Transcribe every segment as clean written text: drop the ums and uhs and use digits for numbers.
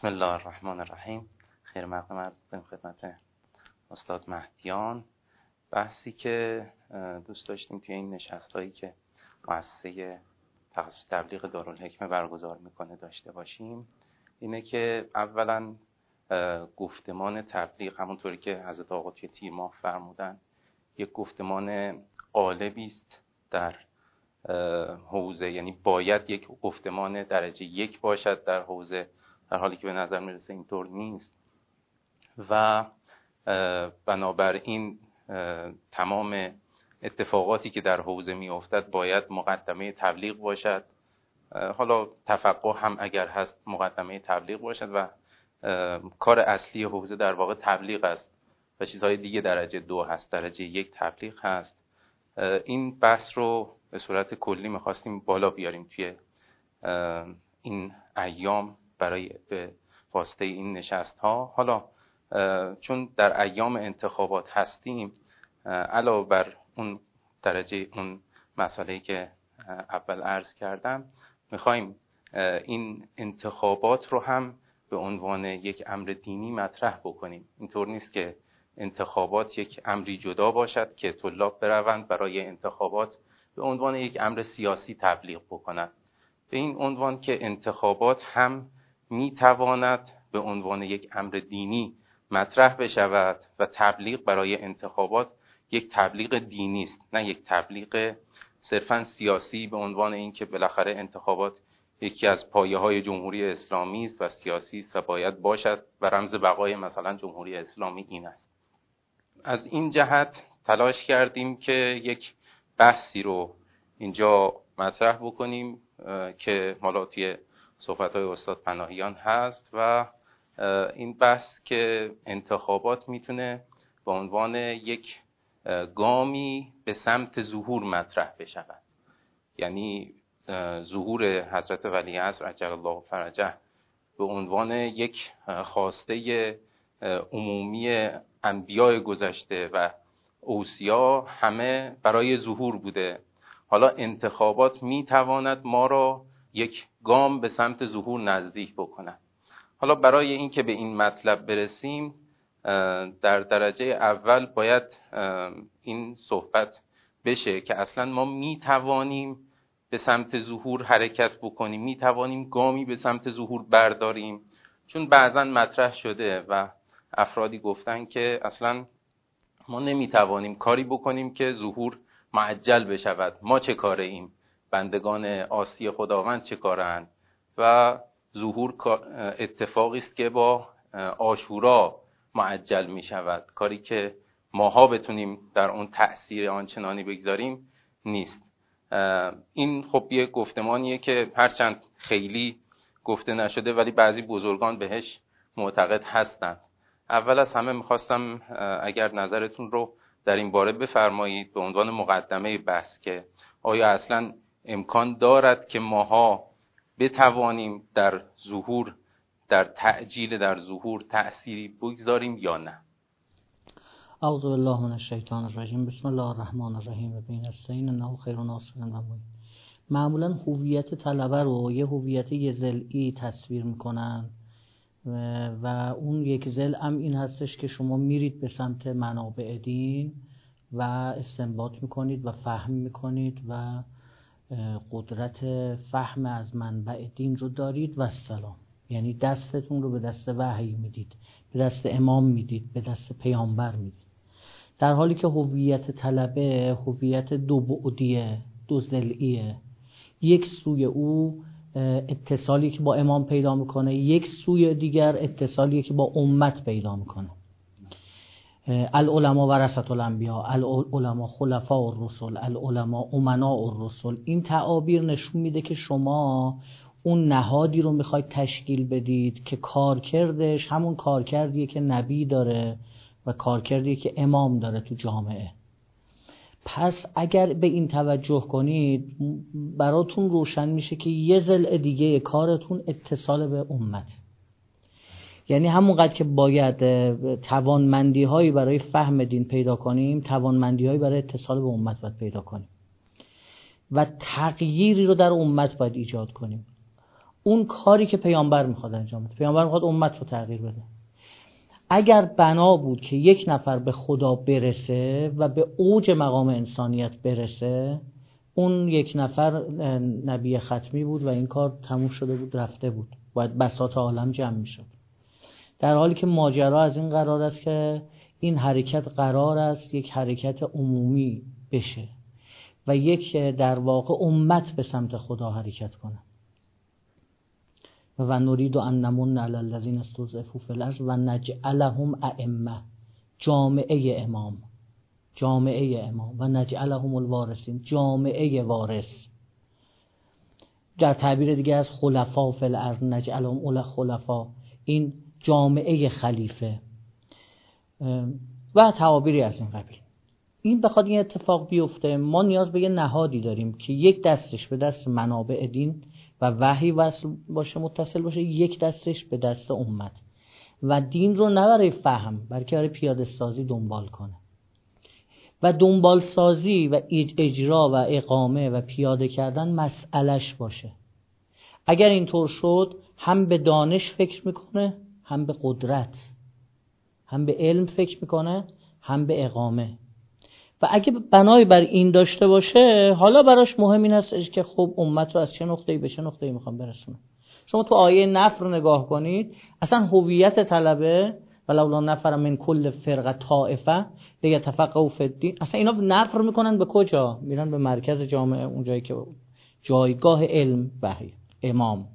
بسم الله الرحمن الرحیم. خیر مقدم عرض می‌کنیم خدمت استاد مهدیان. بحثی که دوست داشتیم توی این نشست‌هایی که مؤسسه تخصص تبلیغ دارالحکمه برگزار میکنه داشته باشیم اینه که اولا گفتمان تبلیغ همونطوری که حضرت آقا توی تیر ماه فرمودن یک گفتمان قالبی است در حوزه، یعنی باید یک گفتمان درجه یک باشد در حوزه، در حالی که به نظر میرسه اینطور نیست و بنابراین تمام اتفاقاتی که در حوزه میافتد باید مقدمه تبلیغ باشد. حالا تفقه هم اگر هست مقدمه تبلیغ باشد و کار اصلی حوزه در واقع تبلیغ است و چیزهای دیگه درجه دو هست، درجه یک تبلیغ هست. این بحث رو به صورت کلی میخواستیم بالا بیاریم توی این ایام برای به واسطه این نشست ها. حالا چون در ایام انتخابات هستیم، علاوه بر اون درجه اون مسئله‌ای که اول عرض کردم، میخوایم این انتخابات رو هم به عنوان یک امر دینی مطرح بکنیم. اینطور نیست که انتخابات یک امری جدا باشد که طلاب بروند برای انتخابات به عنوان یک امر سیاسی تبلیغ بکنند، به این عنوان که انتخابات هم میتواند به عنوان یک امر دینی مطرح بشود و تبلیغ برای انتخابات یک تبلیغ دینی است، نه یک تبلیغ صرفاً سیاسی به عنوان این که بالاخره انتخابات یکی از پایه‌های جمهوری اسلامی است و سیاسی است و باید باشد و رمز بقای مثلا جمهوری اسلامی این است. از این جهت تلاش کردیم که یک بحثی رو اینجا مطرح بکنیم که حالا توی صحبت‌های استاد پناهیان هست و این بحث که انتخابات میتونه به عنوان یک گامی به سمت ظهور مطرح بشود، یعنی ظهور حضرت ولیعصر عجل الله فرجه به عنوان یک خواسته عمومی انبیاء گذشته و اوصیا همه برای ظهور بوده. حالا انتخابات میتواند ما را یک گام به سمت ظهور نزدیک بکند. حالا برای این که به این مطلب برسیم، در درجه اول باید این صحبت بشه که اصلا ما میتوانیم به سمت ظهور حرکت بکنیم، میتوانیم گامی به سمت ظهور برداریم. چون بعضا مطرح شده و افرادی گفتن که اصلا ما نمیتوانیم کاری بکنیم که ظهور معجل بشود، ما چه کاره ایم، بندگان عاصی خداوند چه کارند و ظهور اتفاقی است که با عاشورا معجل می شود، کاری که ماها بتونیم در اون تأثیر آنچنانی بگذاریم نیست. این خب یه گفتمانیه که هرچند خیلی گفته نشده ولی بعضی بزرگان بهش معتقد هستند. اول از همه میخواستم اگر نظرتون رو در این باره بفرمایید به عنوان مقدمه بحث که آیا اصلا امکان دارد که ماها بتوانیم در ظهور، در تعجیل در ظهور تأثیری بگذاریم یا نه؟ اعوذ بالله من الشیطان الرجیم. بسم الله الرحمن الرحیم. و بین السین انه خیر ناصر و معین. معمولا هویت طلبه رو یه هویت یه ضلعی تصویر میکنن و اون یک ضلع هم این هستش که شما میرید به سمت منابع دین و استنباط میکنید و فهم میکنید و قدرت فهم از منبع دین رو دارید و السلام، یعنی دستتون رو به دست وحی میدید، به دست امام میدید، به دست پیامبر میدید. در حالی که هویت طلبه هویت دو بعدیه، دو ضلعیه. یک سوی او اتصالی که با امام پیدا میکنه، یک سوی دیگر اتصالی که با امت پیدا میکنه. العلماء ورثة الانبیاء، العلماء خلفاء الرسل، العلماء امناء الرسل. این تعابیر نشون میده که شما اون نهادی رو میخواید تشکیل بدید که کارکردش همون کارکردیه که نبی داره و کارکردیه که امام داره تو جامعه. پس اگر به این توجه کنید براتون روشن میشه که یه ضلع دیگه کارتون اتصال به امت، یعنی همونقدر که باید توانمندی هایی برای فهم دین پیدا کنیم، توانمندی هایی برای اتصال به امت باید پیدا کنیم و تغییری رو در امت باید ایجاد کنیم. اون کاری که پیامبر میخواد انجام بده. پیامبر میخواد امت رو تغییر بده. اگر بنا بود که یک نفر به خدا برسه و به اوج مقام انسانیت برسه، اون یک نفر نبی ختمی بود و این کار تموم شده بود، رفته بود، باید بساط عالم جمع میشد. در حالی که ماجرا از این قرار است که این حرکت قرار است یک حرکت عمومی بشه و یک در واقع امت به سمت خدا حرکت کنه. و نرید ان نمن علی الذین استضعفوا فی الارض و نجعلهم ائمه، جامعه امام و نجعلهم الوارثین، جامعه وارث. در تعبیر دیگه از خلفاء فی الارض نجعلهم خلفاء، این جامعه خلیفه و تعابیری از این قبیل. این بخواد این اتفاق بیفته، ما نیاز به یه نهادی داریم که یک دستش به دست منابع دین و وحی وصل باشه، متصل باشه، یک دستش به دست امت و دین رو نه برای فهم بلکه برای پیاده سازی دنبال کنه و دنبال سازی و اجرا و اقامه و پیاده کردن مسئلهش باشه. اگر اینطور شد، هم به دانش فکر میکنه، هم به قدرت، هم به علم فکر میکنه، هم به اقامه. و اگه بنای بر این داشته باشه، حالا براش مهم این هست که خب امت رو از چه نقطه‌ای به چه نقطه‌ای میخوام برسونم. شما تو آیه نفر رو نگاه کنید، اصلا هویت طلبه ولولا نفر من کل فرقه طائفه لیتفقهوا فی الدین، اصلا اینا نفر میکنن به کجا؟ میرن به مرکز جامعه، اون جایی که جایگاه علم وحی امام.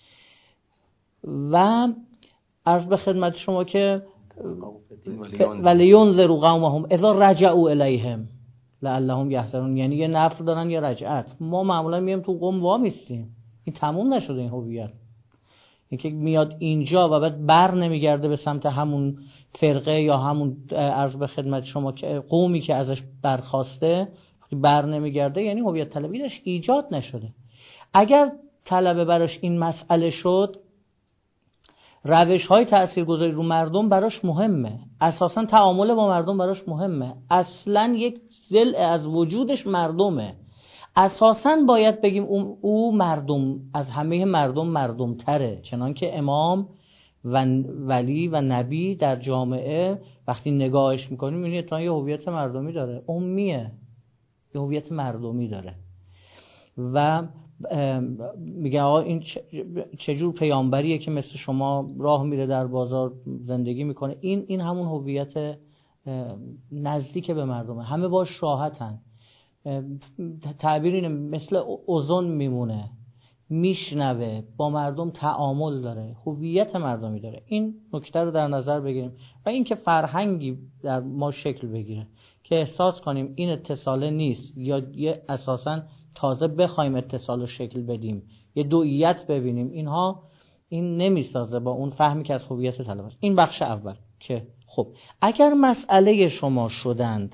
و عرض به خدمت شما که ولینذروا قومهم اذا رجعوا الیهم لعلهم یحذرون، یعنی یه نفر دارن یا رجعت. ما معمولا میایم تو قوم وا میستیم، این تموم نشده این هویت. این که میاد اینجا و بعد بر نمیگرده به سمت همون فرقه یا همون عرض به خدمت شما که قومی که ازش برخواسته، بر نمیگرده، یعنی هویت طلبی داشت ایجاد نشده. اگر طلبه براش این مسئله شد، روش‌های تاثیرگذاری رو مردم براش مهمه، اساساً تعامل با مردم براش مهمه، اصلاً یک ضلع از وجودش مردمه. اساساً باید بگیم او مردم از همه مردم تره، چنان که امام و ولی و نبی در جامعه وقتی نگاهش میکنیم میبینید تا یه هویت مردمی داره، امیه، یه هویت مردمی داره. و میگه آقا این چجور پیامبریه که مثل شما راه میره در بازار زندگی میکنه، این همون هویت نزدیک به مردمه، همه باش راحتن. تعبیر اینه مثل اذن میمونه، میشنوه، با مردم تعامل داره، هویت مردمی داره. این نکته رو در نظر بگیریم و این که فرهنگی در ما شکل بگیره که احساس کنیم این اتصاله نیست یا یه اساساً تازه بخوایم اتصال رو شکل بدیم، یه دوئیت ببینیم، اینها این نمیسازه با اون فهمی که از هویت طلب است. این بخش اول که خب اگر مسئله شما شدند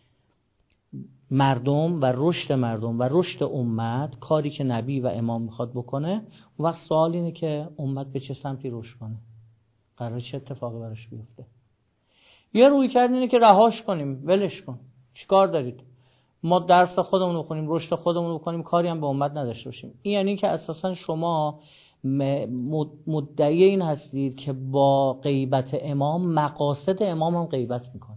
مردم و رشد مردم و رشد امت، کاری که نبی و امام میخواد بکنه، اون وقت سوال اینه که امت به چه سمتی رشد کنه، قرار چه اتفاقی براش بیفته. یه روی کرد اینه که رهاش کنیم، ولش کن، چیکار دارید، ما درس خودمون رو بخونیم، رشد خودمون رو بکنیم، کاری هم به امت نداشته باشیم. این یعنی که اساسا شما مدعی این هستید که با غیبت امام مقاصد امام هم غیبت میکنه.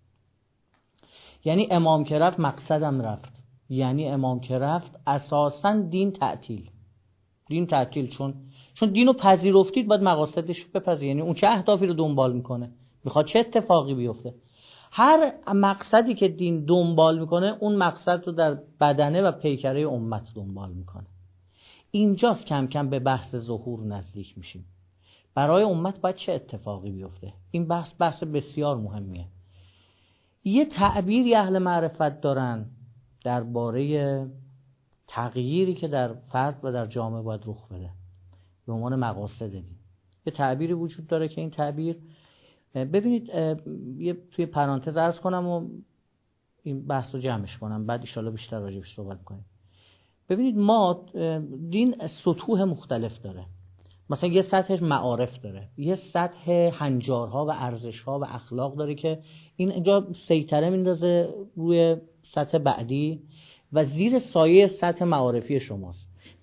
یعنی امام که رفت مقصدم رفت، یعنی امام که رفت اساسا دین تعطیل، چون دینو پذیرفتید باید مقاصدش رو بپذیرید. یعنی اون چه اهدافی رو دنبال میکنه، میخواد چه اتفاقی بیفته، هر مقصدی که دین دنبال میکنه اون مقصد رو در بدنه و پیکره امت دنبال میکنه. اینجاست کم کم به بحث ظهور نزدیک میشیم. برای امت باید چه اتفاقی بیفته؟ این بحث بسیار مهمیه. یه تعبیری اهل معرفت دارن درباره تغییری که در فرد و در جامعه باید رخ بده به عنوان مقاصد دین. یه تعبیری وجود داره که این تعبیر، ببینید یه توی پرانتز عرض کنم و این بحث رو جمعش کنم، بعد ان شاءالله بیشتر راجعش صحبت کنیم. ببینید ما دین سطوح مختلف داره. مثلا یه سطح معارف داره، یه سطح هنجارها و ارزشها و اخلاق داره که این اینجا سیطره میندازه روی سطح بعدی و زیر سایه سطح معارفی شماست.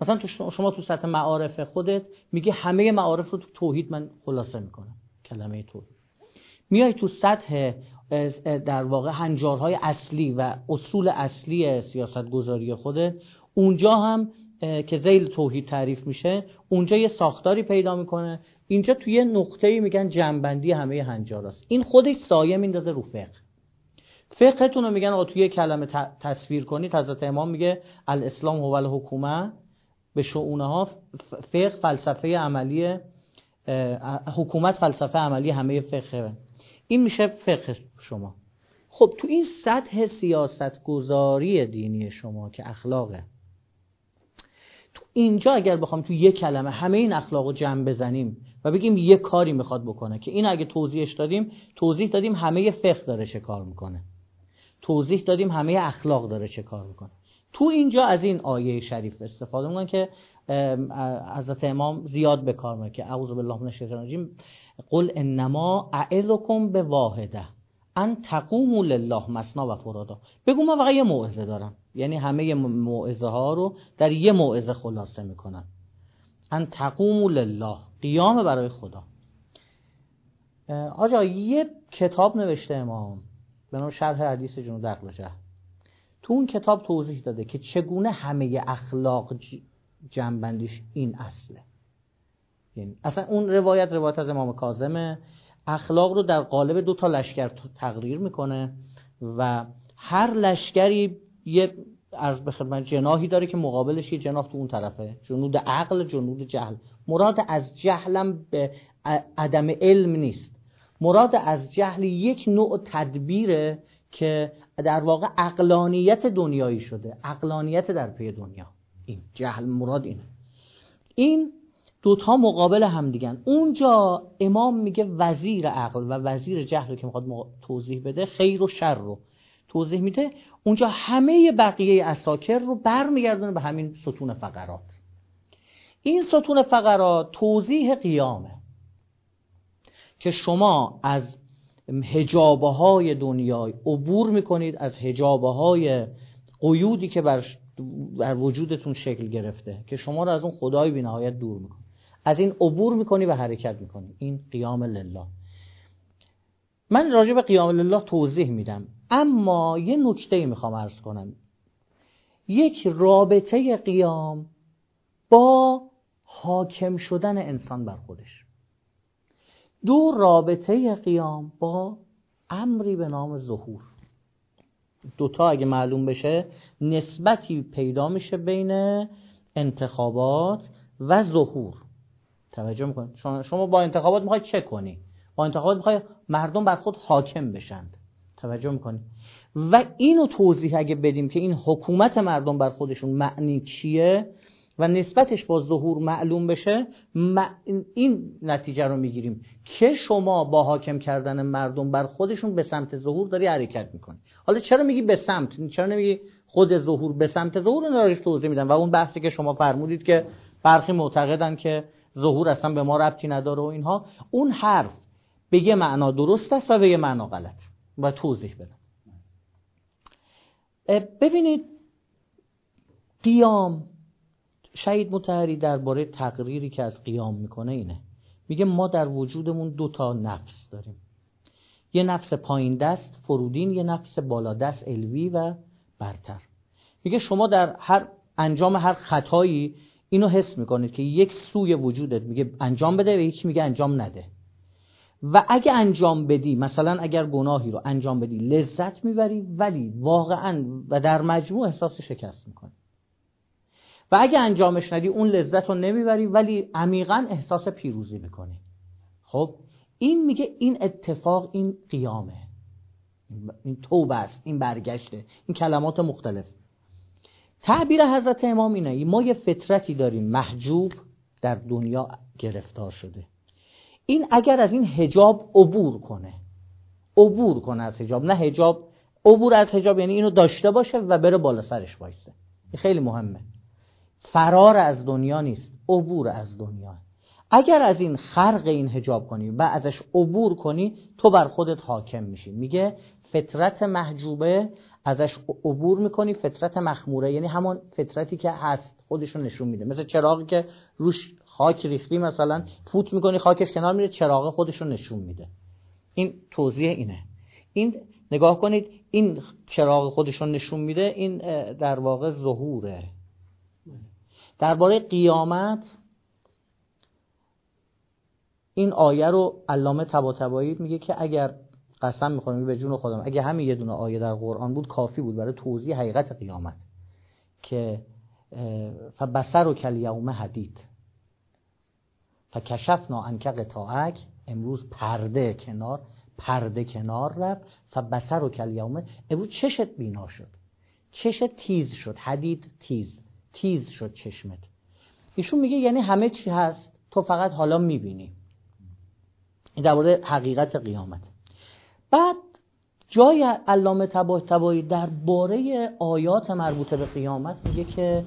مثلا شما تو سطح معارف خودت میگه همه معارف رو تو توحید من خلاصه میکنم، کلمه توحید. میای تو سطح در واقع هنجارهای اصلی و اصول اصلی سیاست گذاری خودت، اونجا هم که ذیل توحید تعریف میشه، اونجا یه ساختاری پیدا میکنه. اینجا توی یه نقطه‌ای میگن جنبندی همه هنجاراست. این خودش سایه میندازه رو فقه. فقهتون رو میگن آقا توی کلمه تصویر کنید. حضرت امام میگه الاسلام هو الحکومه به شؤونها، فقه فلسفه عملی، حکومت فلسفه عملی همه فقه. این میشه فقه شما. خب تو این سطح سیاست گذاری دینی شما که اخلاقه، تو اینجا اگر بخوام تو یک کلمه همه این اخلاق رو جمع بزنیم و بگیم یک کاری میخواد بکنه که این اگه توضیح دادیم همه فقه داره چه کار میکنه، توضیح دادیم همه اخلاق داره چه کار میکنه. تو اینجا از این آیه شریف استفاده میکنن که حضرت امام زیاد به کار میکنه که اعوذ بالله من الشیطان الرجیم قل انما اعظکم بواحده ان تقوموا لله مثنی و فرادا. بگو من فقط یه موعظه دارم، یعنی همه موعظه ها رو در یه موعظه خلاصه میکنن. ان تقوموا لله، قیام برای خدا. آجا یه کتاب نوشته امام به نام شرح حدیث جنود عقل و جهل. تو اون کتاب توضیح داده که چگونه همه اخلاق جنبندیش این اصله. یعنی اصلا اون روایت از امام کاظمه، اخلاق رو در قالب 2 لشکر تقریر میکنه و هر لشکری یه عرض به خدمت جناحی داره که مقابلش یه جناح تو اون طرفه، جنود عقل، جنود جهل. مراد از جهلم به عدم علم نیست، مراد از جهل یک نوع تدبیره که در واقع عقلانیت دنیایی شده، عقلانیت در پی دنیا. این جهل مراد اینه. این 2 مقابل هم دیگن. اونجا امام میگه وزیر عقل و وزیر جهل که میخواد توضیح بده خیر و شر رو توضیح میده. اونجا همه بقیه اساکر رو برمیگردونه به همین ستون فقرات. این ستون فقرات توضیح قیامه که شما از حجابهای دنیای عبور میکنید، از حجابهای قیودی که بر وجودتون شکل گرفته که شما رو از اون خدای بی نهایت دور میکنه، از این عبور میکنی و حرکت میکنی. این قیام لله. من راجع به قیام لله توضیح میدم، اما یه نکته میخوام عرض کنم. یک رابطه قیام با حاکم شدن انسان بر خودش، 2 رابطه قیام با امری به نام ظهور. 2 اگه معلوم بشه نسبتی پیدا میشه بین انتخابات و ظهور. توجه میکنید؟ شما با انتخابات میخواید چه کنی؟ با انتخابات میخواید مردم بر خود حاکم بشند. توجه میکنید؟ و اینو توضیح اگه بدیم که این حکومت مردم بر خودشون معنی چیه و نسبتش با ظهور معلوم بشه، این نتیجه رو میگیریم که شما با حاکم کردن مردم بر خودشون به سمت ظهور داری حرکت میکنی. حالا چرا میگی به سمت؟ چرا نمیگی خود ظهور به سمت ظهور؟ رو راجعش توضیح میدم. و اون بحثی که شما فرمودید که برخی معتقدن که ظهور اصلا به ما ربطی نداره و اینها، اون حرف به یه معنا درست است و به یه معنا غلط. و توضیح بدم. ببینید قیام، شهید مطهری درباره تقریری که از قیام میکنه اینه، میگه ما در وجودمون 2 نفس داریم. یه نفس پایین دست فرودین، یه نفس بالا دست علوی و برتر. میگه شما در هر انجام هر خطایی اینو حس میکنید که یک سوی وجودت میگه انجام بده و یکی میگه انجام نده. و اگه انجام بدی، مثلا اگر گناهی رو انجام بدی لذت میبری، ولی واقعا و در مجموع احساس شکست میکنی. و اگه انجامش ندی اون لذت رو نمیبری ولی عمیقاً احساس پیروزی میکنی. خب این میگه این اتفاق، این قیامه، این توبه است، این برگشته، این کلمات مختلف. تعبیر حضرت امام اینه ما یه فطرتی داریم محجوب در دنیا گرفتار شده. این اگر از این حجاب عبور کنه از حجاب، نه حجاب عبور از حجاب یعنی اینو داشته باشه و بره بالا سرش وایسه. این خیلی مهمه. فرار از دنیا نیست، عبور از دنیا. اگر از این خرق این حجاب کنی و ازش عبور کنی تو بر خودت حاکم میشی. میگه فطرت محجوبه ازش عبور میکنی، فطرت مخموره یعنی همون فطرتی که هست خودشون نشون میده. مثل چراغی که روش خاک ریختی مثلا فوت میکنی خاکش کنار میره، چراغ خودشون نشون میده. این توضیح اینه. این نگاه کنید این چراغ خودشون نشون میده، این در واقع ظهوره. درباره قیامت این آیه رو علامه طباطبایی میگه که اگر قسم میخورم به جون خودم اگه همین یه دونه آیه در قرآن بود کافی بود برای توضیح حقیقت قیامت، که فبصرک الیوم حدید فکشفنا عنک غطاءک، امروز پرده کنار رفت، فبصرک الیوم، امروز چشت بینا شد، چشت تیز شد، حدید تیز شد چشمت. ایشون میگه یعنی همه چی هست تو فقط حالا میبینی. این درباره حقیقت قیامت. بعد جای علامه طباطبایی درباره آیات مربوطه به قیامت میگه که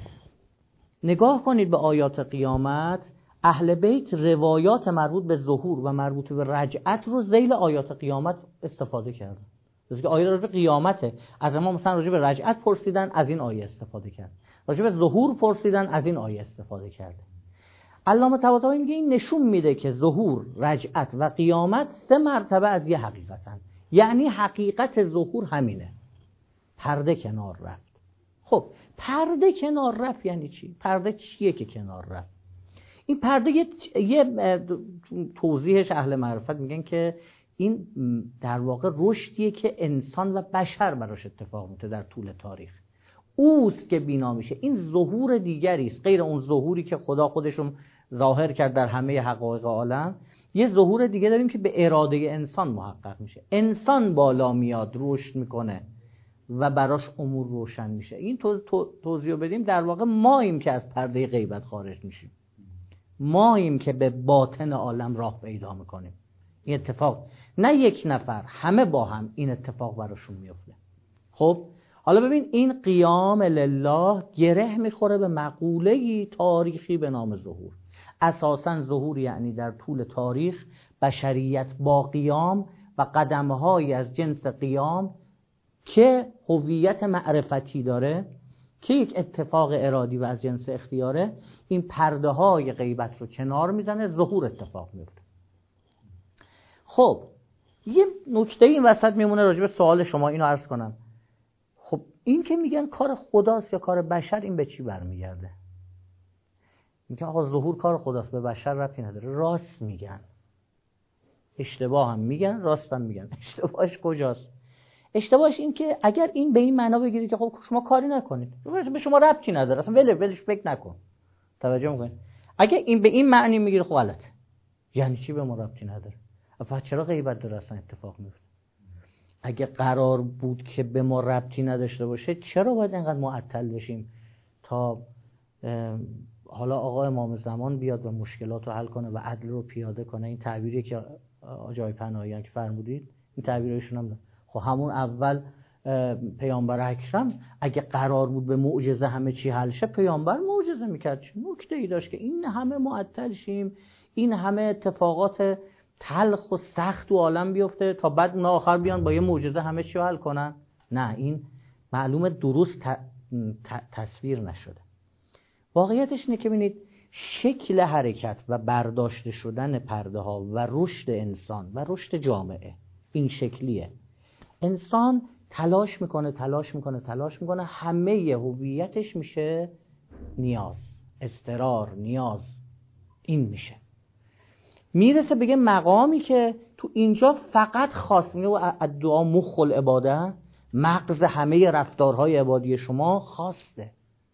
نگاه کنید به آیات قیامت، اهل بیت روایات مربوط به ظهور و مربوط به رجعت رو ذیل آیات قیامت استفاده کردن. که آیه راجع به قیامته، از ما مثلا راجع به رجعت پرسیدن، از این آیه استفاده کرد. راجع به ظهور پرسیدن، از این آیه استفاده کرده. علامه طباطبایی میگه این نشون میده که ظهور، رجعت و قیامت 3 مرتبه از یه حقیقتن. یعنی حقیقت ظهور همینه، پرده کنار رفت. خب پرده کنار رفت یعنی چی؟ پرده چیه که کنار رفت؟ این پرده یه توضیحش اهل معرفت میگن که این در واقع رشدیه که انسان و بشر براش اتفاق میفته در طول تاریخ. اوست که بینا میشه. این ظهور دیگری است غیر اون ظهوری که خدا خودشون ظاهر کرد در همه حقایق عالم. یه ظهور دیگه داریم که به اراده انسان محقق میشه. انسان بالا میاد، رشد میکنه و براش امور روشن میشه. این توضیح بدیم در واقع ماییم که از پرده غیبت خارج میشیم، ماییم که به باطن عالم راه پیدا میکنیم. این اتفاق نه یک نفر، همه با هم این اتفاق براشون میفته. خب حالا ببین این قیام لله گره میخوره به مقوله‌ای تاریخی به نام ظهور. اساساً ظهور یعنی در طول تاریخ بشریت با قیام و قدم‌هایی از جنس قیام که هویت معرفتی داره، که یک اتفاق ارادی و از جنس اختیاره، این پرده های غیبت رو کنار میزنه، ظهور اتفاق میفته. خب یه نکته این وسط میمونه راجع به سوال شما، اینو عرض کنم. خب این که میگن کار خداست یا کار بشر، این به چی برمیگرده؟ میگن آقا ظهور کار خداست، به بشر ربطی نداره. راست میگن، اشتباه هم میگن، راست هم میگن. اشتباهش کجاست؟ اشتباهش این که اگر این به این معنا بگیرید که خب شما کاری نکنید، به شما ربطی نداره، اصلا ولش فکر نکن. توجه میکنید؟ اگه این به این معنی میگیره خب غلطه. یعنی چی به ما ربطی نداره؟ افا چرا غیبت داره اصلا اتفاق میفته؟ اگه قرار بود که به ما ربطی نداشته باشه چرا باید اینقدر معطل بشیم تا حالا آقا امام زمان بیاد و مشکلات رو حل کنه و عدل رو پیاده کنه؟ این تعبیری که آقای پناهیان که فرمودید، این تعبیرشون هم خب همون اول پیامبر اکرم اگه قرار بود به معجزه همه چی حل شه، پیامبر معجزه میکرد. چه نکته ای داشت که این همه معطل شیم، این همه اتفاقات تلخ و سخت و عالم بیفته تا بعد اون آخر بیان با یه معجزه همه چی حل کنن؟ نه، این معلومه درست تصویر نشده. واقعیتش اینه که ببینید شکل حرکت و برداشته شدن پرده ها و رشد انسان و رشد جامعه این شکلیه. انسان تلاش میکنه، همه هویتش میشه نیاز، اضطرار، نیاز. این میشه میرسه بگه مقامی که تو اینجا فقط خاصه و دعا مخ العباده، مغز همه رفتارهای عبادی شما خواسته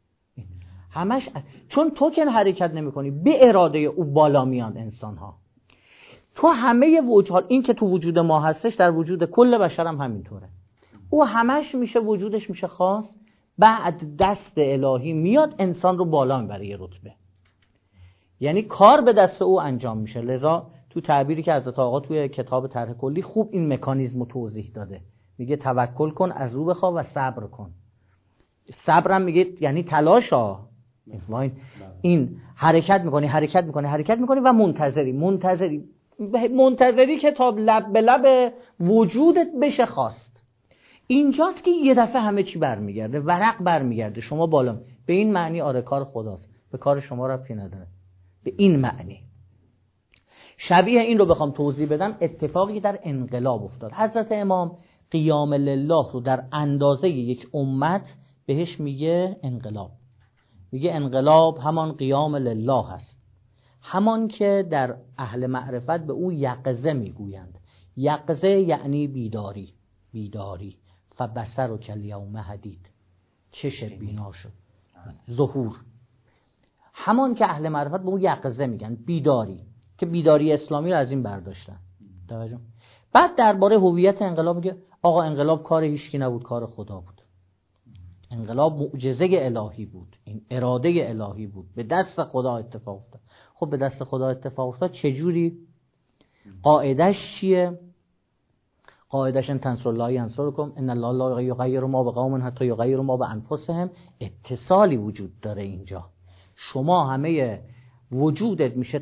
همش، چون تو که حرکت نمی کنی به اراده او بالا میان انسان ها. تو همه وجود، این که تو وجود ما هستش در وجود کل بشر هم همینطوره. او همش میشه وجودش میشه خاص، بعد دست الهی میاد انسان رو بالا میبره یه رتبه، یعنی کار به دست او انجام میشه. لذا تو تعبیری که حضرت آقا توی کتاب طرح کلی خوب این مکانیزم رو توضیح داده، میگه توکل کن، از رو بخواه و صبر کن. صبرم میگه یعنی تلاش ها، این حرکت میکنی و منتظری که تا لب به لب وجودت بشه خواست. اینجاست که یه دفعه همه چی برمیگرده، ورق برمیگرده، شما بالا. به این معنی آره کار خداست، به کار شما ربطی نداره. به این معنی شبیه این رو بخوام توضیح بدم، اتفاقی که در انقلاب افتاد، حضرت امام قیام لله رو در اندازه یک امت بهش میگه انقلاب. میگه انقلاب همان قیام لله هست، همان که در اهل معرفت به او یقظه میگویند. یقظه یعنی بیداری. فبصر و کلیوم حدید، چشم بینا شد، ظهور. همان که اهل معرفت به او یقظه میگن، بیداری، که بیداری اسلامی رو از این برداشتن. توجه. بعد درباره هویت انقلاب میگه آقا انقلاب کار هیچکی نبود، کار خدا بود. انقلاب معجزه الهی بود، این اراده الهی بود، به دست خدا اتفاق افتاد. خب به دست خدا اتفاق افتاد چجوری؟ قاعدش چیه؟ قاعدش ان تنصروا الله ینصرکم ان الله لا یغیر ما بقوم حتی یغیروا ما بانفسهم. اتصالی وجود داره اینجا. شما همه وجودت میشه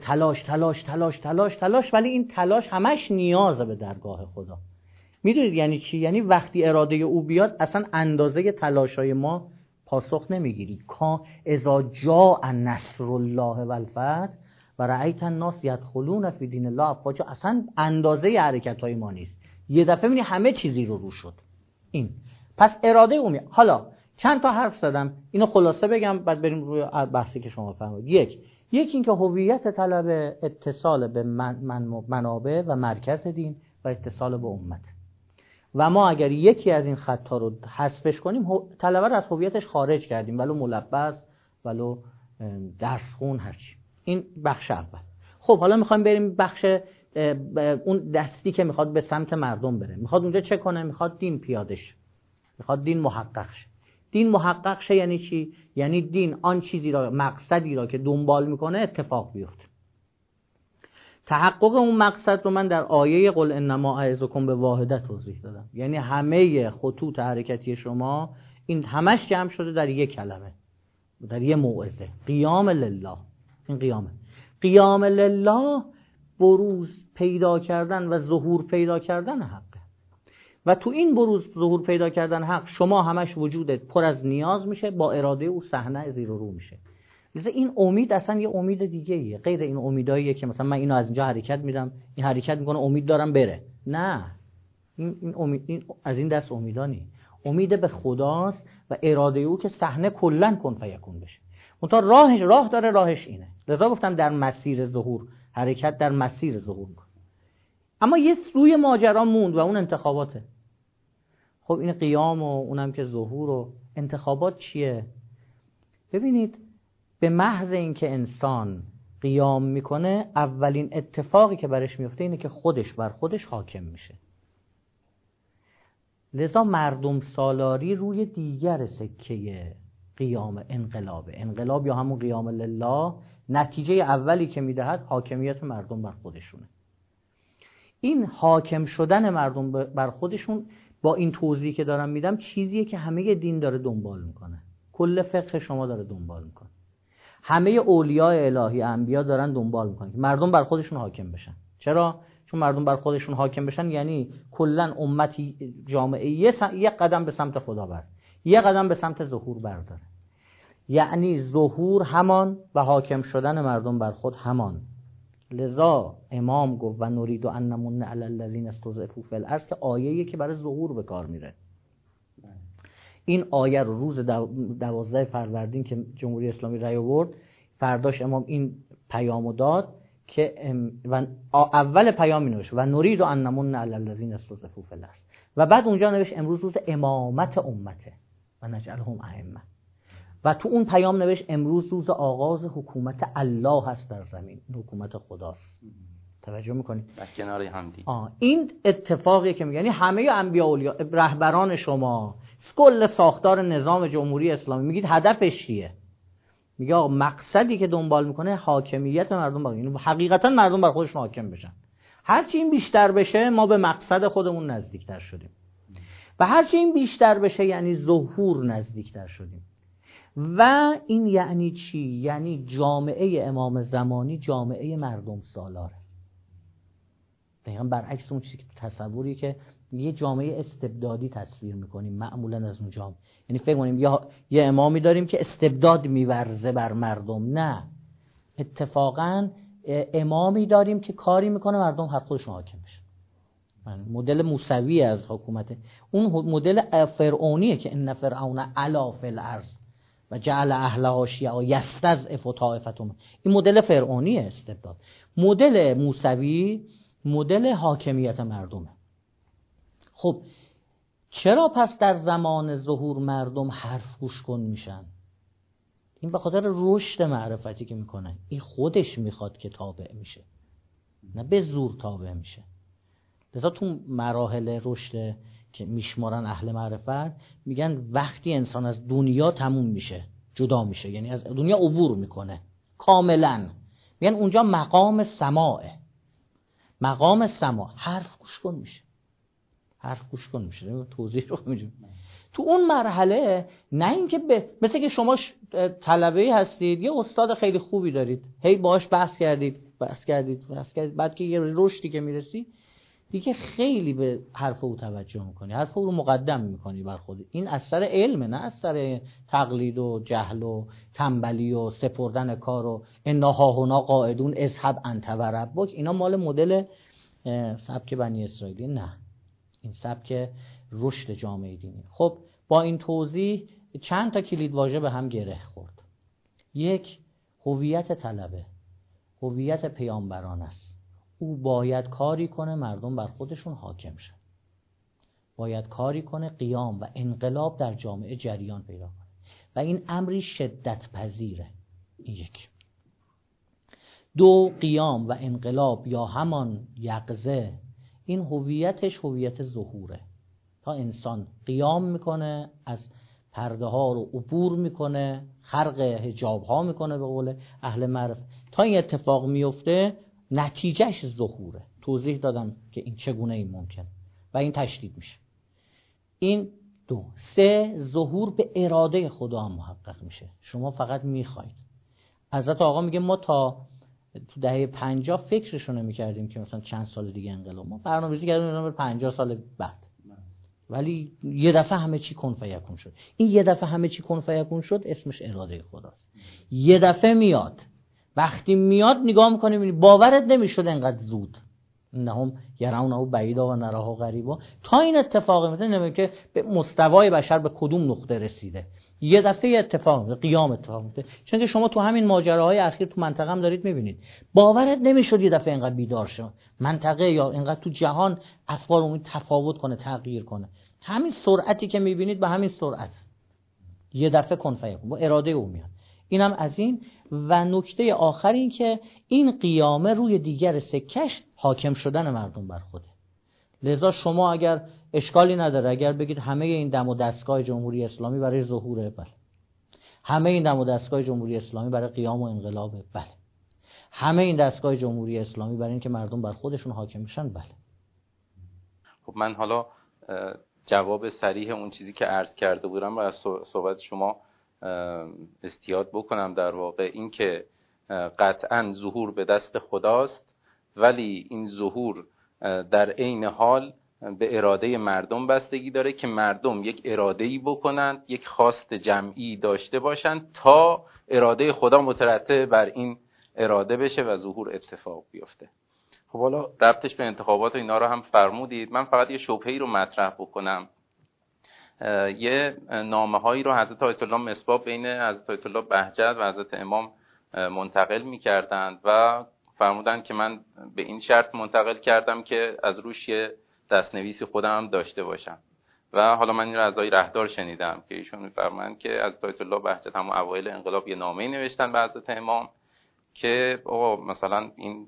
تلاش، ولی این تلاش همش نیازه به درگاه خدا. میدونید یعنی چی؟ یعنی وقتی اراده او بیاد اصلا اندازه تلاشای ما پاسخ نمیگیری. اذا جاء نصر الله والفتح و رأیت الناس یدخلون فی دین الله افواجا، اصلا اندازه حرکت‌های ما نیست. یه دفعه میبینی همه چیزی رو شد. این پس اراده او میاد. حالا چند تا حرف زدم، اینو خلاصه بگم بعد بریم روی بحثی که شما فرمودید. یک اینکه هویت طلب اتصال به منابع و مرکز دین و اتصال به امت، و ما اگر یکی از این خطا رو حذفش کنیم طلبه رو از هویتش خارج کردیم، ولو ملبس ولو درس خون هرچی. این بخش اول. خب حالا میخوایم بریم بخش اون دستی که میخواد به سمت مردم بره. میخواد اونجا چه کنه؟ میخواد دین پیاده شه، میخواد دین محقق شه. دین محقق شه یعنی چی؟ یعنی دین آن چیزی را، مقصدی را که دنبال میکنه اتفاق بیفته. تحقق اون مقصد رو من در آیه قل انما اعظکم به واحده توضیح دادم. یعنی همه خطوط حرکتی شما این همش جمع شده در یک کلمه، در یک موعظه، قیام لله. این قیام لله بروز پیدا کردن و ظهور پیدا کردن حقه. و تو این بروز ظهور پیدا کردن حق شما همش وجودت پر از نیاز میشه، با اراده او صحنه زیر و رو میشه. لذا این امید اصلا یه امید دیگه ایه، غیر این امیداییه که مثلا من اینو از اینجا حرکت میدم، این حرکت میکنه امید دارم بره. نه، این امید، این از این دست امیدانی. امید به خداست و اراده او که صحنه کلا کن فیکون بشه. منتها راه داره، راهش اینه. لذا گفتم در مسیر ظهور، حرکت در مسیر ظهور کن. اما یه روی ماجرا موند و اون انتخاباته. خب این قیام و اونم که ظهور و انتخابات چیه؟ ببینید، به محض اینکه انسان قیام میکنه اولین اتفاقی که برش میفته اینه که خودش بر خودش حاکم میشه. لذا مردم سالاری روی دیگر سکه قیام انقلاب یا همون قیام لله، نتیجه اولی که میدهد حاکمیت مردم بر خودشونه. این حاکم شدن مردم بر خودشون با این توضیحی که دارم میدم چیزیه که همه دین داره دنبال میکنه، کل فقه شما داره دنبال میکنه، همه اولیاء الهی انبیا دارن دنبال میکنن که مردم بر خودشون حاکم بشن. چرا؟ چون مردم بر خودشون حاکم بشن یعنی کلا امتی، جامعه یک قدم به سمت خدا بر، یک قدم به سمت ظهور برداره. یعنی ظهور همان و حاکم شدن مردم بر خود همان. لذا امام گفت و نرید ان نمن علی الذین استضعفوا فی الارض، که آیه‌ای که برای ظهور به کار میره. این آیه رو روز 12 فروردین که جمهوری اسلامی رأی آورد، فرداش امام این پیامو داد که و اول پیام می نوشت و نرید ان نمن علی الذین استضعفوا فی الارض، و بعد اونجا نوشت امروز روز امامت امته و نجعلهم ائمه، و تو اون پیام نوشت امروز روز آغاز حکومت الله هست در زمین، حکومت خداست. توجه میکنید؟ در کنار هم دید. این اتفاقیه که میگه یعنی همه انبیا و اولیاء، رهبران شما، کل ساختار نظام جمهوری اسلامی، میگید هدفش چیه؟ میگه آقا مقصدی که دنبال میکنه حاکمیت مردم بر، یعنی حقیقتا مردم بر خودشون حاکم بشن. هرچی این بیشتر بشه ما به مقصد خودمون نزدیکتر شدیم، و هرچی این بیشتر بشه یعنی ظهور نزدیکتر شدیم. و این یعنی چی؟ یعنی جامعه امام زمانی جامعه مردم سالاره. دقیقا برعکس اون چیزی که تصوری که یه جامعه استبدادی تصویر میکنیم معمولا از اون جامعه، یعنی فکر کنیم یه امامی داریم که استبداد میورزه بر مردم. نه، اتفاقا امامی داریم که کاری میکنه مردم حق خودشون حاکم بشن. مدل موسوی از حکومت، اون مدل فرعونیه که ان فرعون علا فی الارض و جعل اهلها شیعا یستضعف طائفتهم. این مدل فرعونی استبداد. مدل موسوی مدل حاکمیت مردمه. خب چرا پس در زمان ظهور مردم حرف گوش کن میشن؟ این به خاطر رشد معرفتی که میکنه. این خودش میخواد که تابع میشه، نه به زور تابع میشه. لذا تو مراحل رشد که میشمارن اهل معرفت میگن وقتی انسان از دنیا تموم میشه، جدا میشه، یعنی از دنیا عبور میکنه کاملا، میگن اونجا مقام سماعه. مقام سماع حرف گوش کن میشه. حرف گوش کن میشه. توضیح رو میدم. تو اون مرحله نه اینکه مثل که شما طلبه‌ای هستید، یه استاد خیلی خوبی دارید، هی باهاش بحث کردید، بعد که یه رشدی که میرسی دیگه خیلی به حرف او توجه میکنی، حرف او رو مقدم میکنی بر خودت. این اثر علمه، نه اثر تقلید و جهل و تنبلی و سپردن کار و انا ها هنا قاعدون اذهب انت و ربک. اینا مال مدل سبک بنی اسرائیلی. نه، این سبک رشد جامعه دینی. خب با این توضیح چند تا کلید واژه به هم گره خورد. یک، هویت طلبه، هویت پیامبران است. او باید کاری کنه مردم بر خودشون حاکم شن، باید کاری کنه قیام و انقلاب در جامعه جریان پیدا کنه و این امری شدت پذیره. این یک. دو، قیام و انقلاب یا همان یقظه، این هویتش هویت ظهوره. تا انسان قیام میکنه، از پرده ها رو عبور میکنه، خرق حجاب ها میکنه به قول اهل معرفت، تا این اتفاق میفته نتیجهش ظهوره. توضیح دادم که این چگونه این ممکنه و این تشدید میشه. این دو. سه، ظهور به اراده خدا هم محقق میشه. شما فقط میخواید. حضرت آقا میگه ما تا تو دهه 50 فکرشو نمی‌کردیم که مثلا چند سال دیگه انقلاب، ما برنامه‌ریزی کردیم به 50 سال بعد، ولی یه دفعه همه چی کن فیکون شد. این یه دفعه همه چی کن فیکون شد اسمش اراده خداست. یه دفعه میاد، وقتی میاد نگاه می‌کنیم باورت نمی‌شد انقدر زود. انهم یرونه بعیدا و نراه قریبا. تا این اتفاق مثلا که به مستوای بشر به کدوم نقطه رسیده، یه دفعه اتفاق قیام اتفاق میفته. چون که شما تو همین ماجراهای اخیر تو منطقه هم دارید میبینید، باورت نمیشد یه دفعه اینقدر بیدار شه منطقه یا اینقدر تو جهان افکار عمومی تفاوت کنه، تغییر کنه. همین سرعتی که میبینید به همین سرعت یه دفعه کن فیکون با اراده او میاد. اینم از این. و نکته آخر این که این قیامه روی دیگر سکش حاکم شدن مردم بر خوده. لذا شما اگر اشکالی نداره اگر بگید همه این دم و دستگاه جمهوری اسلامی برای ظهوره، بله. همه این دم و دستگاه جمهوری اسلامی برای قیام و انقلابه، بله. همه این دستگاه جمهوری اسلامی برای اینکه مردم بر خودشون حاکم بشن، بله. خب من حالا جواب صریح اون چیزی که عرض کرده بودم و از صحبت شما استیاد بکنم. در واقع این که قطعاً ظهور به دست خداست، ولی این ظهور در عین حال به اراده مردم بستگی داره که مردم یک اراده‌ای بکنند، یک خواست جمعی داشته باشند تا اراده خدا مترتب بر این اراده بشه و ظهور اتفاق بیفته. خب حالا ربطش به انتخابات و اینا رو هم فرمودید. من فقط یه شبهه‌ای رو مطرح بکنم. یه نامه‌هایی رو حضرت آیت الله مصباح بین حضرت آیت الله بهجت و حضرت امام منتقل می‌کردند و فرمودن که من به این شرط منتقل کردم که از روش یه دستنویسی خودم هم داشته باشم. و حالا من این رو از آقای رهدار شنیدم که ایشون می‌فرمایند که از آیت الله بهجت هم اوایل انقلاب یه نامه‌ای نوشتن به حضرت امام که آقا مثلا این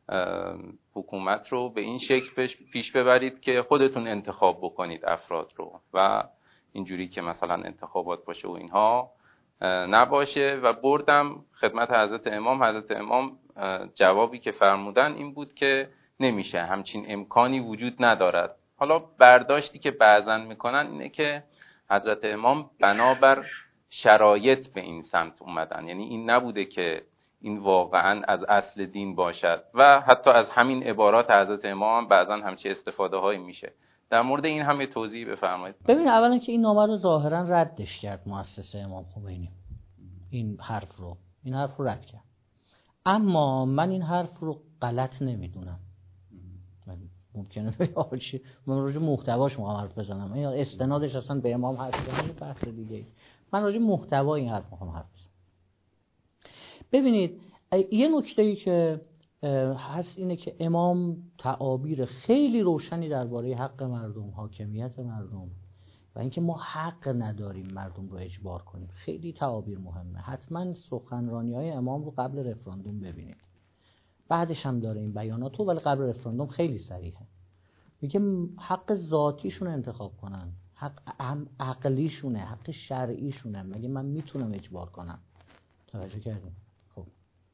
حکومت رو به این شکل پیش ببرید که خودتون انتخاب بکنید افراد رو و اینجوری که مثلا انتخابات باشه و اینها نباشه. و بردم خدمت حضرت امام. حضرت امام جوابی که فرمودن این بود که نمیشه، همچین امکانی وجود ندارد. حالا برداشتی که بعضن میکنن اینه که حضرت امام بنابر شرایط به این سمت اومدن. یعنی این نبوده که این واقعا از اصل دین باشد و حتی از همین عبارات حضرت امام هم بعضا همچه استفاده هایی میشه. در مورد این هم توضیح بفرمایید. ببین اولا که این نامه رو ظاهرا ردش کرد مؤسسه امام خمینی، این حرف رو رد کرد، اما من این حرف رو غلط نمیدونم. ممکنه من راجع محتواش میخوام حرف بزنم، یا استنادش اصلا به امام هست یا بحث دیگه. من راجع محتوای این حرف میخوام حرف بزنم. ببینید یه نکته‌ای که هست اینه که امام تعابیر خیلی روشنی درباره حق مردم، حاکمیت مردم و اینکه ما حق نداریم مردم رو اجبار کنیم، خیلی تعابیر مهمه. حتما سخنرانی‌های امام رو قبل رفراندوم ببینید. بعدش هم داره این بیاناتو، ولی قبل رفراندوم خیلی صریحه. میگه حق ذاتیشون انتخاب کنن، حق عقلیشونه، حق شرعیشونه. مگه من میتونم اجبار کنم؟ توجه کردیم؟ خب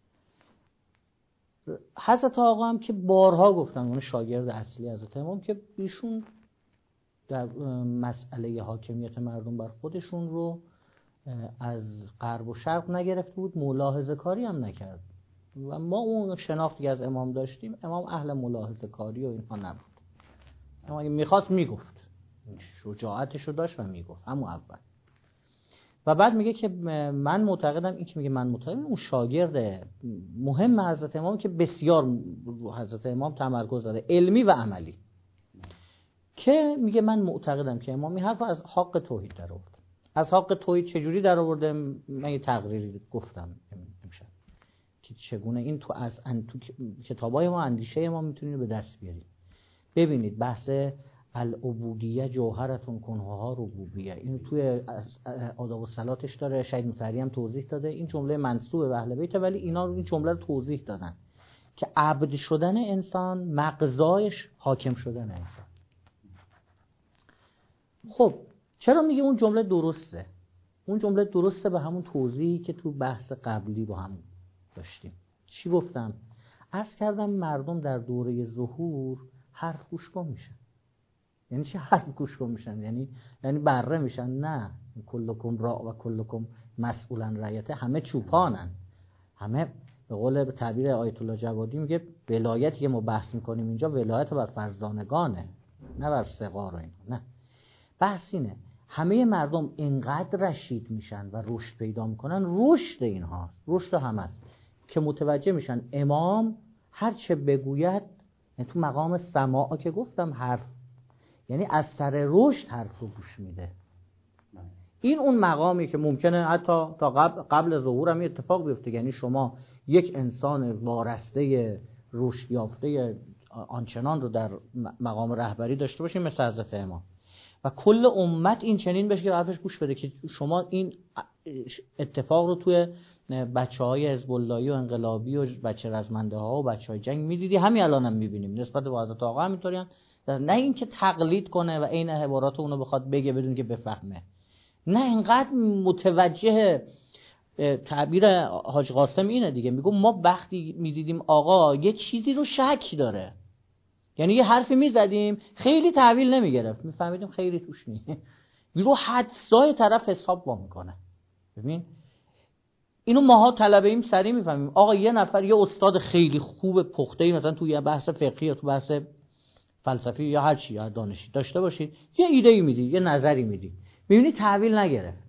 حضرت آقا هم که بارها گفتن، اون شاگرد اصلی حضرت امام، که ایشون در مسئله حاکمیت مردم بر خودشون رو از غرب و شرق نگرفته بود، ملاحظه کاری هم نکرد. و ما اون شناختی از امام داشتیم، امام اهل ملاحظه کاری و اینها نبود. اما اگه میخواست میگفت، شجاعتش رو داشت و میگفت همون اول. و بعد میگه که من معتقدم، این که میگه من معتقدم، اون شاگرد مهم حضرت امام که بسیار حضرت امام تمرکز داره، علمی و عملی، که میگه من معتقدم که امام این حرف از حق توحید در آورد. از حق توحید چجوری در آورده؟ من یه تقریری گفتم امشب که چگونه این تو کتابای ما، اندیشه ما میتونید به دست بیارید. ببینید بحث العبودیه جوهرتون کنها ربوبیه، این توی آداب الصلاتش داره، شهید مطهری هم توضیح داده. این جمله منسوب به اهل بیت، ولی اینا این جمله رو توضیح دادن که عبد شدن انسان مقضایش حاکم شدن انسان. خب چرا میگه اون جمله درسته؟ اون جمله درسته به همون توضیحی که تو بحث قبلی با هم داشتیم. چی گفتم؟ عرض کردم مردم در دوره ظهور حرف گوش کن میشن. یعنی چه حرف گوش کن میشن؟ یعنی بره میشن؟ نه، کلکم راع و کلکم مسئولن رعیته، همه چوپانن، همه به قول تعبیر آیت الله جوادی میگه ولایتی که ما بحث میکنیم اینجا ولایت بر فرزانگانه، نه بر صغار و اینا. نه، بحث اینه همه مردم اینقدر رشید میشن و رشد پیدا میکنن، رشد اینها رشد هم هست که متوجه میشن امام هر چه بگوید، یعنی تو مقام سماع که گفتم حرف، یعنی از سر رشد حرف رو گوش میده. این اون مقامی که ممکنه حتی تا قبل ظهور هم اتفاق بیفته. یعنی شما یک انسان وارسته رشد یافته آنچنان رو در مقام رهبری داشته باشین مثل حضرت امام، و کل امت این چنین بشه که حرفش گوش بده، که شما این اتفاق رو توی بچه‌های حزب اللهی و انقلابی و بچه رزمنده ها و بچه‌های جنگ می‌دیدی، همین الان هم می‌بینیم نسبت به حضرت آقا همینطوریان. نه این که تقلید کنه و عین عبارات اونو بخواد بگه بدون که بفهمه، نه، اینقدر متوجه. تعبیر حاج قاسم اینه دیگه، میگم ما وقتی می‌دیدیم آقا یه چیزی رو شک داره، یعنی یه حرفی میزدیم خیلی تحویل نمیگرفت، میفهمیدیم خیلی توش نیست، رو حدسای طرف حساب با میکنه. ببین اینو ماها طلبه ایم سریع میفهمیم. آقا یه نفر یه استاد خیلی خوب پخته‌ای مثلا توی یه بحث فقهی یا تو بحث فلسفی یا هر چی یا دانشی داشته باشید، یه ایده‌ای میدی، یه نظری میدی، میبینی تحویل نگرفت،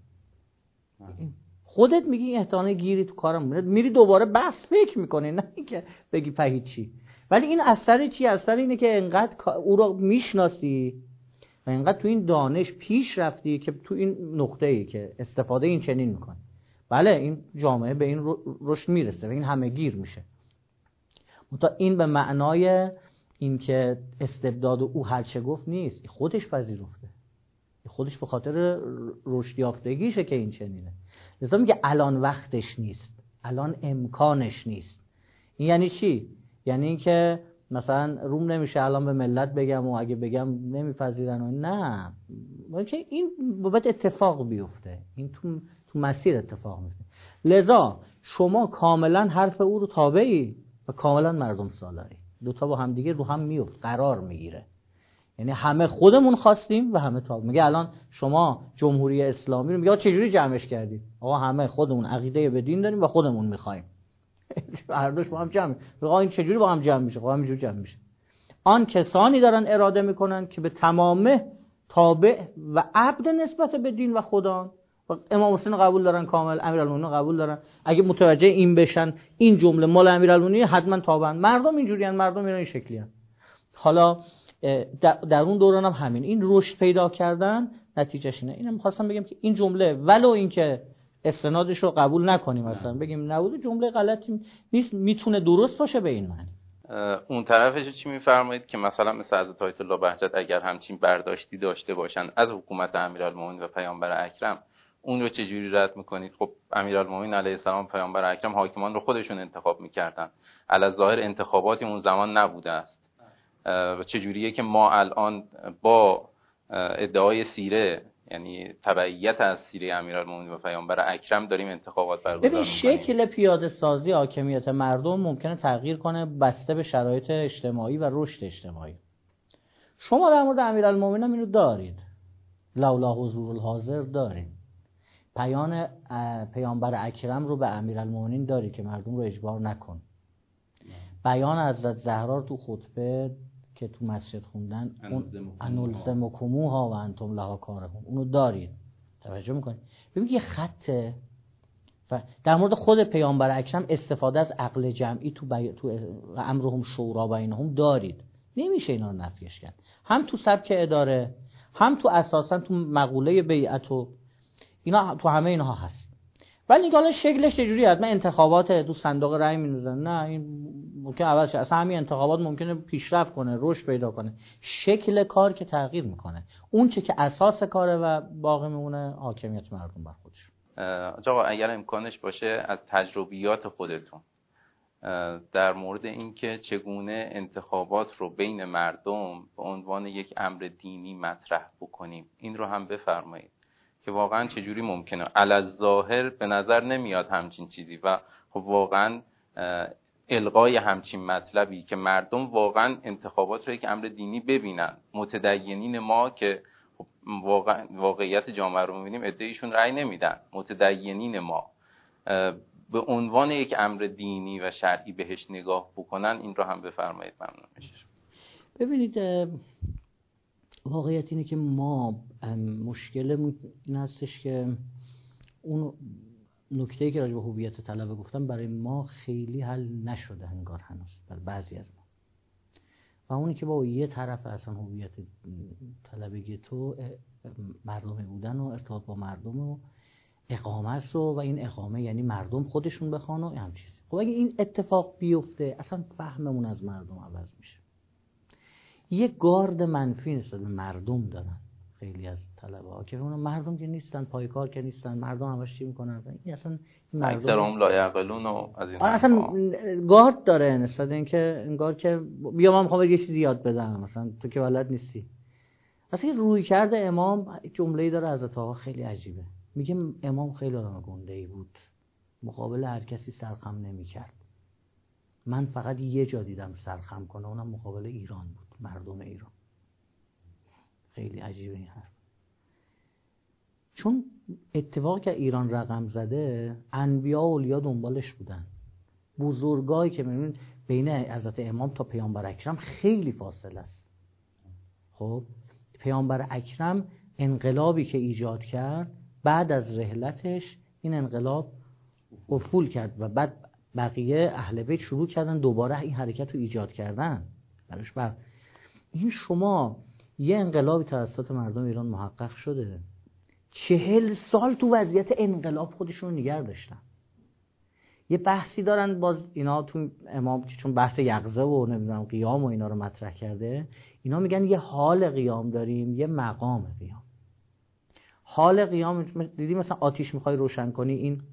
خودت میگی احتمالاً گیری تو کارم میری دوباره بحث فکر میکنی، نه اینکه بگی فهید چی. ولی این اثر چی؟ اثر اینه که انقدر او رو میشناسی و انقدر تو این دانش پیش رفتی که تو این نقطه‌ای که استفاده این چنین میکنی. بله این جامعه به این رشد میرسه و این همه گیر میشه. منتها این به معنای این که استبداد او هر چه گفت نیست، خودش پذیرفته، خودش به خاطر رشد یافتگیشه که این چنینه. لذا میگه الان وقتش نیست، الان امکانش نیست. این یعنی چی؟ یعنی این که مثلا روم نمیشه الان به ملت بگم و اگه بگم نمیپذیرن و نه، بلکه این باید اتفاق بیفته، این تو مسیر اتفاق میفته. لذا شما کاملا حرف او رو تابعی و کاملا مردم سالاری، دوتا با هم دیگه رو هم میفت قرار میگیره. یعنی همه خودمون خواستیم و همه تابع. میگه الان شما جمهوری اسلامی رو میگه چجوری جمعش کردید؟ آقا همه خودمون عقیده به دین داریم و خودمون میخوایم. هر دوش با هم جمع. آقا این چجوری با هم جمع میشه؟ آقا همینجوری جمع میشه. آن کسانی دارن اراده میکنن که به تمامه تابع و عبد نسبت به دین و خدا. و امام حسین قبول دارن کامل، امیرالمومنین قبول دارن. اگه متوجه این بشن این جمله مال امیرالمومنین حتما تابعن. مردم اینجوریان، مردم ایران این شکلیان. حالا در اون دوران هم همین، این رشد پیدا کردن نتیجهش اینه. اینم خواستم بگم که این جمله ولو اینکه استنادش رو قبول نکنیم، مثلا بگیم نبود جمله غلطی نیست، میتونه درست باشه به این معنی. اون طرفش چی میفرمایید که مثلا مثل حضرت آیت الله بهجت اگر همچین برداشتی داشته باشن از حکومت امیرالمومنین و پیامبر اکرم، اون رو چجوری رد میکنید؟ خب امیرالمومنین علیه السلام پیامبر اکرم حاکمان رو خودشون انتخاب میکردن، الظاهر انتخاباتی اون زمان نبوده است. و چجوریه که ما الان با ادعای سیره، یعنی تبعیت از سیره امیرالمومنین و پیامبر اکرم داریم انتخابات برگزار می‌کنیم؟ شکل پیاده سازی حاکمیت مردم ممکنه تغییر کنه بسته به شرایط اجتماعی و رشد اجتماعی. شما در مورد امیرالمومنین هم اینو دارید، لولا حضور الحاضر دارید. پیامبر اکرم رو به امیرالمومنین دارید که مردم رو اجبار نکن. بیان حضرت زهرا تو خطبه که تو مسجد خوندن، انلزمکموها و انتم لها کارهون، اونو دارید. توجه میکنید؟ ببینید یه خطه. و در مورد خود پیامبر اکرم استفاده از عقل جمعی تو امرهم شورا بینهم دارید. نمیشه اینا رو نفیش کرد. هم تو سبک اداره، هم تو اساسا تو مقوله بیعت و اینا، تو همه اینها هست. ولی حالا شکلش چجوری هست؟ من انتخابات تو صندوق رای می‌نوزن، نه این ممکن اول شه، اصلا همین انتخابات ممکنه پیشرفت کنه، رشد پیدا کنه. شکل کار که تغییر میکنه، اون چه که اساس کاره و باقی میمونه حاکمیت مردم بر خودش. آقا اگر امکانش باشه از تجربیات خودتون در مورد اینکه چگونه انتخابات رو بین مردم به عنوان یک امر دینی مطرح بکنیم، این رو هم بفرمایید که واقعا چجوری ممکنه. الظاهر به نظر نمیاد همچین چیزی و خب واقعا الغای همچین مطلبی که مردم واقعا انتخابات رو یک امر دینی ببینن. متدینین ما که واقعیت جامعه رو میبینیم عده‌ایشون رأی نمیدن. متدینین ما به عنوان یک امر دینی و شرعی بهش نگاه بکنن، این رو هم بفرمایید، ممنون میشم. ببینید واقعیت اینه که ما مشکل این هستش که اون نکته‌ای که راجع به هویت طلبه گفتم برای ما خیلی حل نشده انگار هنوز، برای بعضی از ما. و اونی که با یه طرف اصلا هویت طلبگی تو مردمی بودن و ارتباط با مردم و اقامه است و این اقامه یعنی مردم خودشون بخوان و هم چیزی. خب اگه این اتفاق بیفته اصلا فهممون از مردم عوض میشه. یه گارد منفی نسبت به مردم دارن خیلی از طلبه‌ها که اون مردم که نیستن، پایکار که نیستن، مردم همش چی میکنن؟ این اصلا مردم اکثرهم لا یعقلون و از این اصلا گارد داره نسبت به اینکه انگار که بیا من میخوام یه چیزی یاد بدم، مثلا تو که بلد نیستی. اصلا روی کرده امام جمله‌ای داره حضرت آقا خیلی عجیبه. میگه امام خیلی آدم گنده‌ای بود، مقابل هر کسی سرخم نمی‌کرد. من فقط یه جا دیدم سرخم کنه، اونم مقابل ایران بود، مردم ایران. خیلی عجیبه این حرف. چون اتفاقی که ایران رقم زده، انبیا و اولیا دنبالش بودن. بزرگایی که می‌بینید بین حضرت امام تا پیامبر اکرم خیلی فاصله است. خب پیامبر اکرم انقلابی که ایجاد کرد، بعد از رحلتش این انقلاب افول کرد و بعد بقیه اهل بیت شروع کردن دوباره این حرکت رو ایجاد کردن. براش این شما یه انقلابی توسط مردم ایران محقق شده، 40 سال تو وضعیت انقلاب خودشون نگه داشتن. یه بحثی دارن باز اینا تو امام که چون بحث یقظه و نمیدونم قیام و اینا رو مطرح کرده، اینا میگن یه حال قیام داریم، یه مقام قیام. حال قیام دیدی مثلا آتیش میخوای روشن کنی، این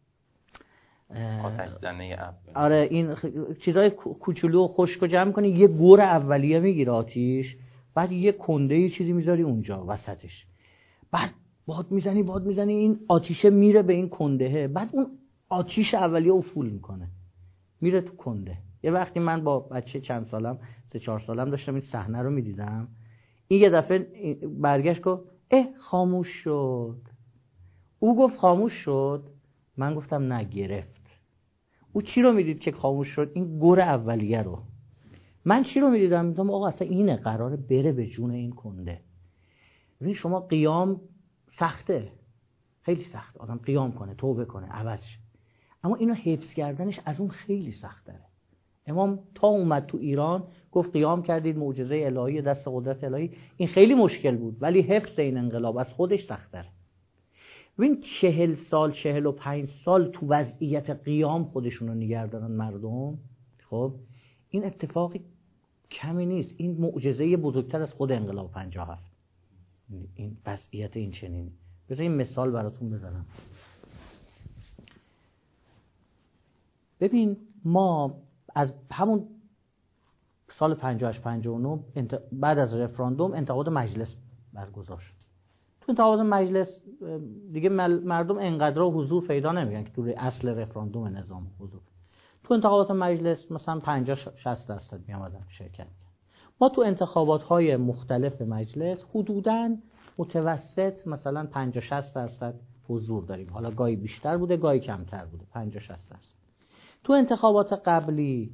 آتش زنه اب، آره این چیزای کوچولو و خشکو جمع کنی، یه گور اولیه میگیره آتیش، بعد یه کنده یه چیزی میذاری اونجا وسطش، بعد باد میزنی این آتیشه میره به این کندهه، بعد اون آتیش اولیه افول میکنه میره تو کنده. یه وقتی من با بچه چند سالم 3-4 سالم داشتم این صحنه رو میدیدم، این یه دفعه برگشت گفت خاموش شد. او گفت خاموش شد، من گفتم نه گرفت. او چی رو میدید که خاموش شد؟ این گور اولیه رو. من چی رو میدیدم؟ میدم آقا اصلا اینه قراره بره به جون این کنده. ببین شما قیام سخته، خیلی سخت آدم قیام کنه، توبه کنه، عوض شه. اما اینو حفظ کردنش از اون خیلی سخت تره. امام تا اومد تو ایران گفت قیام کردید، معجزه الهی، دست قدرت الهی. این خیلی مشکل بود، ولی حفظ این انقلاب از خودش سخت تره. ببین 40 سال 45 سال تو وضعیت قیام خودشونو نگه دارن مردم. خب این اتفاقی کمی نیست، این معجزه بزرگتر از خود انقلاب 57. این وضعیت این چنینی. بذار این مثال براتون بزنم. ببین ما از همون سال 58 59 بعد از رفراندوم انتخابات مجلس برگزار شد. تو انتخابات مجلس دیگه مردم انقدر حضور پیدا نمیکنن که تو اصل رفراندوم نظام حضور. تو انتخابات مجلس مثلا 50-60% میامدن شرکت میکنن. ما تو انتخابات های مختلف مجلس حدوداً متوسط مثلا 50-60% حضور داریم. حالا گاهی بیشتر بوده گاهی کمتر بوده، 50-60%. تو انتخابات قبلی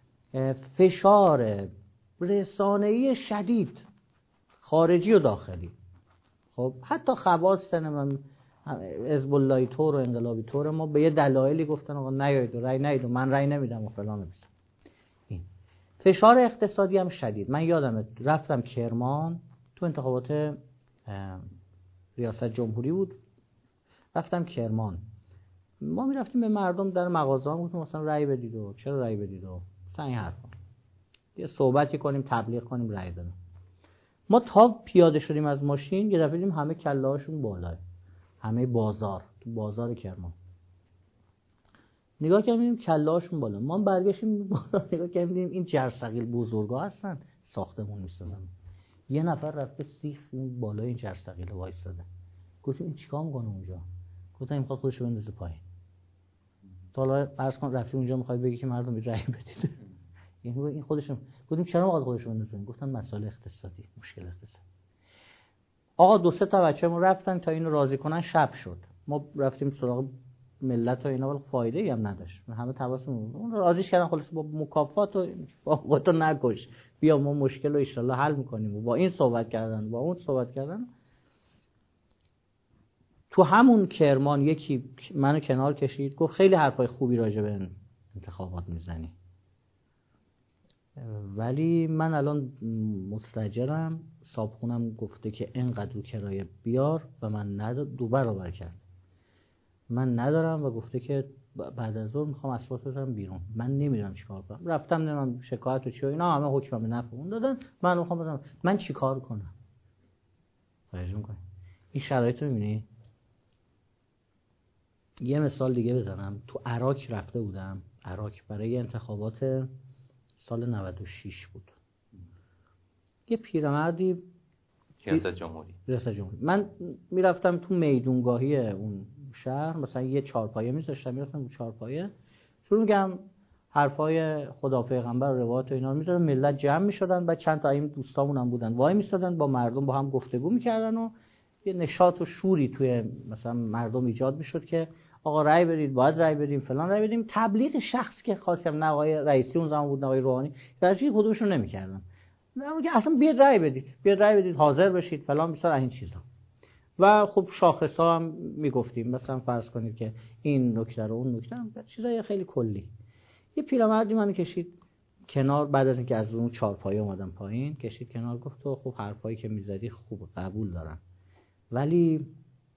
فشار رسانه‌ای شدید خارجی و داخلی، خب حتی خواص حزب الله طور و انقلابی طور ما به یه دلایلی گفتن آقا نیایید و رأی ندید و من رأی نمیدم و فلان و بیسار. این فشار اقتصادی هم شدید. من یادمه رفتم کرمان تو انتخابات ریاست جمهوری بود، رفتم کرمان، ما میرفتیم به مردم در مغازه ها گفتیم مثلا رأی بدید و چرا رأی بدید و مثلا این حرفا، یه صحبتی کنیم تبلیغ کنیم رأی بدن. ما تا پیاده شدیم از ماشین یه دفعه دیدیم همه کله هاشون بالاه، همه تو بازار کرمان نگاه کردیم کله هاشون بالا. ما برگشتیم بالا نگاه کردیم این جرثقیل بزرگا هستن ساختمون میسازن. یه نفر رفته سیخ بالای این جرثقیل وایساده. گفتیم این چیکار میکنه اونجا؟ گفتم میخواد خودش رو بندازه پایین. حالا فرض کن رفتی اونجا میخوای بگی که مردم رأی بدید. این خودشون. گفتیم چرا میخواد خودش رو بندازه؟ گفتن مسائل اقتصادی، مشکل اقتصادی. آقا 2-3 تا بچه‌مون رفتن تا اینو راضی کنن، شب شد. ما رفتیم سراغ ملت و اینا ولی فایده ای هم نداشت. همه تواسمون اون راضیش کردن خلاص با مکافات و با خودتو نکش. بیا ما مشکل رو ان شاء الله حل می‌کنیم. و با این صحبت کردن، با اون صحبت کردن. تو همون کرمان یکی منو کنار کشید گفت خیلی حرفای خوبی راجع به انتخابات میزنی، ولی من الان مستاجرم، صاحبخونم گفته که اینقدر کرایه بیار و من 2 برابر کرد. من ندارم و گفته که بعد از ظهر میخوام اسباب بذارم بیرون. من نمیدونم چیکار کنم. رفتم نمیدونم شکایت و چی و اینا، همه حکم به نفع اون دادن. من میخوام بذارم من چیکار کنم؟ توجه می‌کنی؟ این شرایط رو می‌بینی؟ یه مثال دیگه بزنم. تو عراق رفته بودم، عراق برای انتخابات سال 96 بود. یه پیرمردی ریاست جمهوری. من میرفتم تو میدونگاهی اون شهر، مثلا یه چهارپایه میذاشتم، میرفتم رو چهارپایه شروع میگم حرفای خدا پیغمبر و روایات و اینا رو میذارم، ملت جمع میشدن، بعد چند تا این دوستامون هم بودن وای میستادن با مردم با هم گفتگو میکردن و یه نشاط و شوری توی مثلا مردم ایجاد میشد که آقا رأی بدید، باید رأی بدیم، فلان رأی بدیم. تبلیغ شخص که خواستم، نه آقای رئیسی اون زمان بود نه آقای روحانی، درجه کدومشون نمیکردن. اصلا بیاد رأی بدید حاضر بشید فلان بیسار این چیزا. و خب شاخصا هم میگفتیم، مثلا فرض کنید که این نکته رو اون نکته رو، چیزای خیلی کلی. یه پیرمردی منو کشید کنار بعد از اینکه از اون چهارپایه اومدم پایین، کشید کنار گفت تو خب حرفایی که میزدی خوب قبول دارم، ولی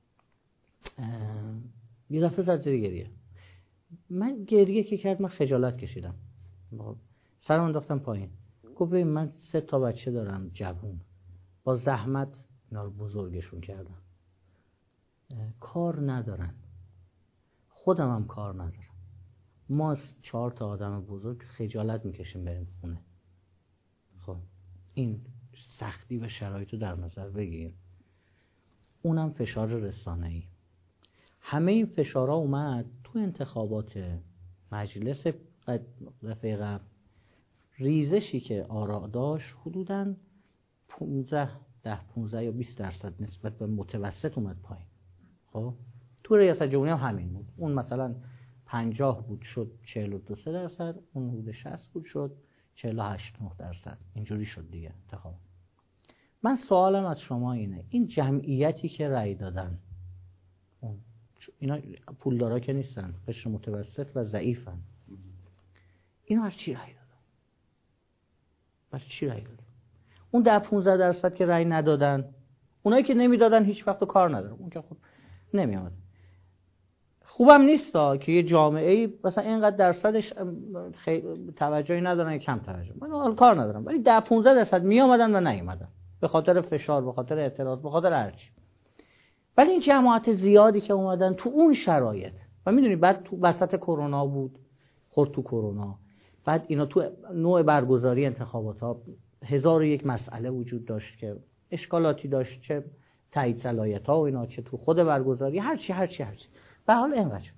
یه دفعه زد زیر گریه. من گریه که کرد من خجالت کشیدم، سرم انداختم پایین. گفت ببین من 3 تا بچه دارم جوون، با زحمت اینا رو بزرگشون کردم، کار ندارن، خودم هم کار ندارم، ما 4 تا آدم بزرگ خجالت میکشیم بریم خونه. خب این سختی و شرایط رو در نظر بگیر. اونم فشار رسانه‌ای. همه این فشارها اومد تو انتخابات مجلس دفعه قبل. ریزشی که آرا داشت حدوداً 15% 10-15 یا 20% نسبت به متوسط اومد پایین. خب تو ریاست جمهوری هم همین بود. اون مثلا 50 بود شد 42%، اون حدود 60 بود شد 48-9%. اینجوری شد دیگه انتخاب. من سوالم از شما اینه، این جمعیتی که رأی دادن اینا پولدارا که نیستن، قشر متوسط و ضعیفن، اینا از چی رأی دادن؟ برای چی رأی دادن؟ اون 10-15% که رأی ندادن، اونایی که نمیدادن هیچ وقت کار ندارن، اون که خب نمیاد. خوبم نیستا که یه جامعه‌ای مثلا اینقدر درصدش توجهی ندارن یا کم توجه، من حال کار ندارم، ولی 10-15% میامدن و نیومدن به خاطر فشار، به خاطر اعتراض، به خاطر هرچی. ولی این جماعت زیادی که اومدن تو اون شرایط و میدونی بعد تو وسط کرونا بود، خورد تو کرونا، بعد اینا تو نوع برگزاری انتخابات ها 1001 مسئله وجود داشت که اشکالاتی داشت، چه تایید صلاحیت ها و اینا، چه تو خود برگزاری، هرچی به حال اینقدر.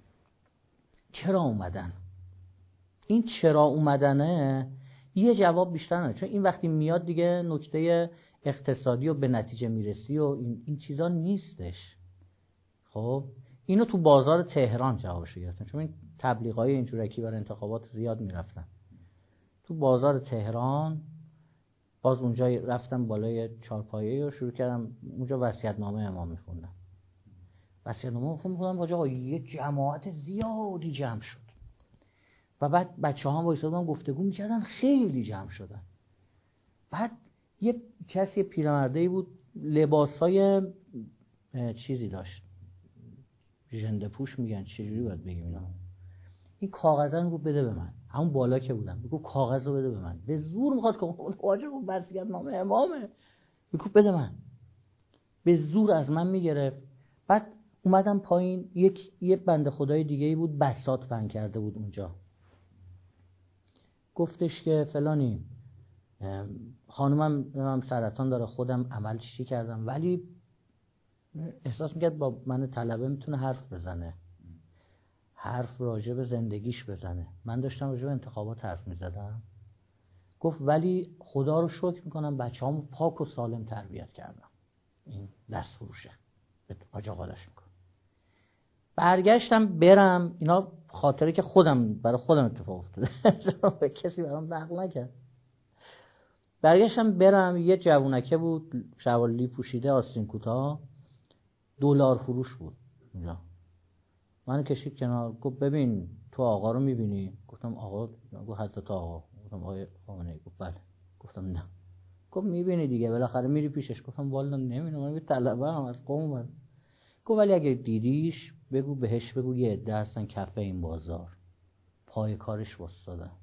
چرا اومدن؟ این چرا اومدنه یه جواب بیشتر نداره، چون این وقتی میاد دیگه نکته اقتصادی و به نتیجه میرسی و این چیزا نیستش. خب اینو تو بازار تهران جوابشو گرفتن، چون این تبلیغای اینجورکی برای انتخابات زیاد میرفتن تو بازار تهران. باز اونجا رفتم بالای چهارپایه و شروع کردم اونجا وصیت‌نامه امام میخوندم. وصیت‌نامه میخوندم آقا یه جماعت زیادی جمع شد و بعد بچه‌ها وایسادن گفتگو میکردن، خیلی جمع شدن. بعد یه کسی پیرمرده‌ای بود، لباسای چیزی داشت، ژنده پوش میگن، چجوری باید بگیم اینا، این کاغذ رو بده به من، همون بالا که بودم بگو کاغذ رو بده به من، به زور میخواست که واجب وصیت‌نامه امامه، بگو بده من، به زور از من میگرفت. بعد اومدم پایین، یه بنده خدای دیگه‌ای بود بساط بند کرده بود اونجا، گفتش که فلانی خانومم سرطان داره، خودم عمل چی کردم، ولی احساس میکرد با من طلبه میتونه حرف بزنه، حرف راجع به زندگیش بزنه. من داشتم راجع به انتخابات حرف میزدم، گفت ولی خدا رو شکر میکنم بچه‌هامو پاک و سالم تربیت کردم. این دست فروشه به حاج آقا داشت میکنم. برگشتم برم، اینا خاطره که خودم برای خودم اتفاق افتاده کسی برام نقل نکرد. برگشتم برم، یه جوونکه بود شوالی پوشیده آستین کوتاه، دلار فروش بود اونجا. من کشید کنار، گفت ببین تو آقا رو میبینی؟ گفتم آقا؟ گفت حضرت آقا. گفتم آقای خامنه‌ای. گفت بله. گفتم نه. گفت میبینی دیگه بالاخره میری پیشش. گفتم والا نمیبینم، من یه طلبه ام از قومم. گفت ولی اگه دیدیش بگو بهش، بگو یه عده هستن کفه این بازار پای کارش واسطادن.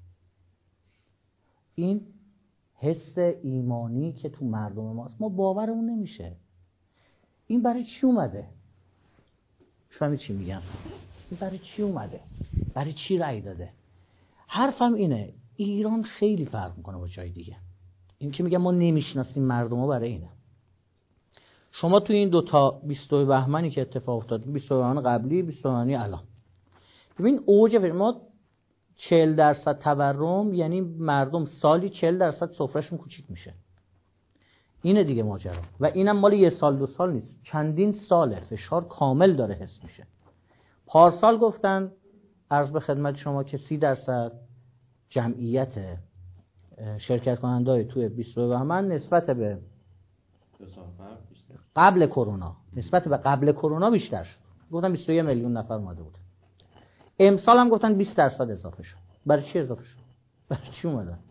این حس ایمانی که تو مردم ماست، ما باورمون نمیشه. این برای چی اومده؟ شما چی میگم؟ این برای چی اومده؟ برای چی رأی داده؟ حرفم اینه، ایران خیلی فرق میکنه با جای دیگه. این که میگم ما نمیشناسیم مردم ها، برای اینه. شما تو این 22 بهمنی که اتفاق افتاد، 22 بهمن قبلی، 22 بهمنی الان، ببین اوج ما 40% تورم، یعنی مردم سالی 40% سفرهشون کوچیک میشه. اینه دیگه ماجرا. و اینم مال یه سال دو سال نیست، چندین ساله، فشار کامل داره حس میشه. پارسال گفتن عرض به خدمت شما که 30% جمعیت شرکت کننده‌های توی 22 بهمن نسبت به قبل کرونا، نسبت به قبل کرونا بیشتر شد. گفتن 21 میلیون نفر اومده بود. امسال هم گفتن 20% اضافه شد. برای چی اضافه شد؟ برای چی اومدن؟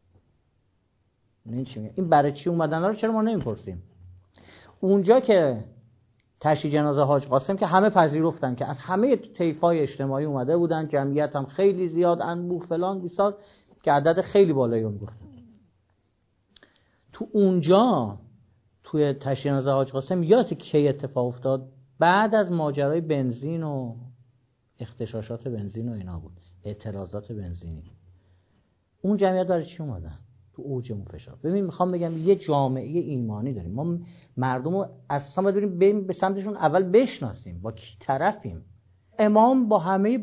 این برای چی اومدن رو چرا ما نمیپرسیم؟ اونجا که تشییع جنازه حاج قاسم که همه پذیرفتن که از همه طیف‌های اجتماعی اومده بودن، جمعیت هم خیلی زیاد، انبوه فلان بیسار، که عدد خیلی بالایی رو میگفتن. تو اونجا توی تشییع جنازه حاج قاسم یادت کی اتفاق افتاد؟ بعد از ماجرای بنزین و اغتشاشات بنزین و اینا بود، اعتراضات بنزینی. اون جمعیت برای چی اومدن؟ تو اوج فشار. ببین میخوام بگم یه جامعه ایمانی داریم ما، مردم رو اصلا باید بریم به سمتشون اول بشناسیم با کی طرفیم. امام با همه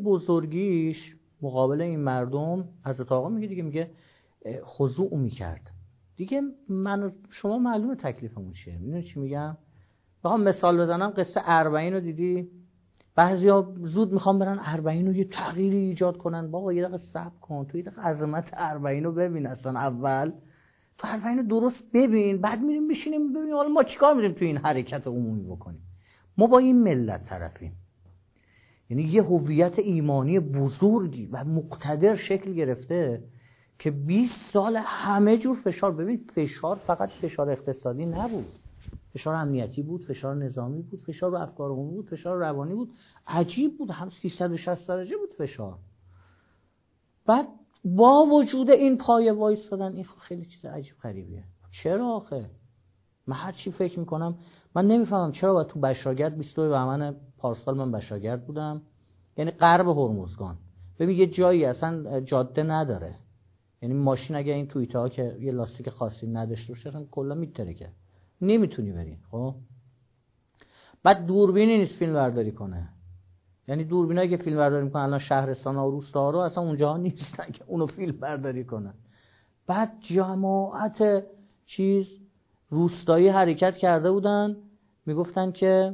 بزرگیش مقابل این مردم، حضرت آقا میگه دیگه، میگه خضوع میکرد دیگه من شما معلومه تکلیفمون چیه. میدونی چی میگم؟ بخوام مثال بزنم، قصه 40 رو دیدی؟ بعضیا زود میخوام برن 40 رو یه تغییری ایجاد کنن. بابا یه دقیقه صبر کن، تو یه دقیقه عظمت 40 رو ببین. اصلا اول تو 40 رو درست ببین، بعد میریم میشینیم ببینیم حالا ما چیکار میریم تو این حرکت عمومی بکنیم. ما با این ملت طرفیم. یعنی یه هویت ایمانی بزرگی و مقتدر شکل گرفته که 20 سال همه جور فشار. ببین فشار فقط فشار اقتصادی نبود، فشار امنیتی بود، فشار نظامی بود، فشار رو افکار عمومی بود، فشار روانی بود. عجیب بود، هم 360 درجه بود فشار. بعد با وجود این پایه وایسادن، این خیلی چیز عجیب غریبیه. چرا آخه؟ من هر چی فکر میکنم من نمیفهمم چرا باید تو بشاگرد 22 بهمن پارسال من بشاگرد بودم، یعنی غرب هرمزگان. ببین یه جایی اصلا جاده نداره، یعنی ماشین اگه این توییته ها که یه لاستیک خاصی نداشته باشه اصلا کلا میترکه، نمیتونی بری. خب بعد دوربینی نیست فیلم برداری کنه، یعنی دوربینایی که فیلم برداری میکنن الان شهرستان ها و روستا رو اصلا اونجا نیستن که اونو فیلم برداری کنن. بعد جماعت چیز روستایی حرکت کرده بودن، میگفتن که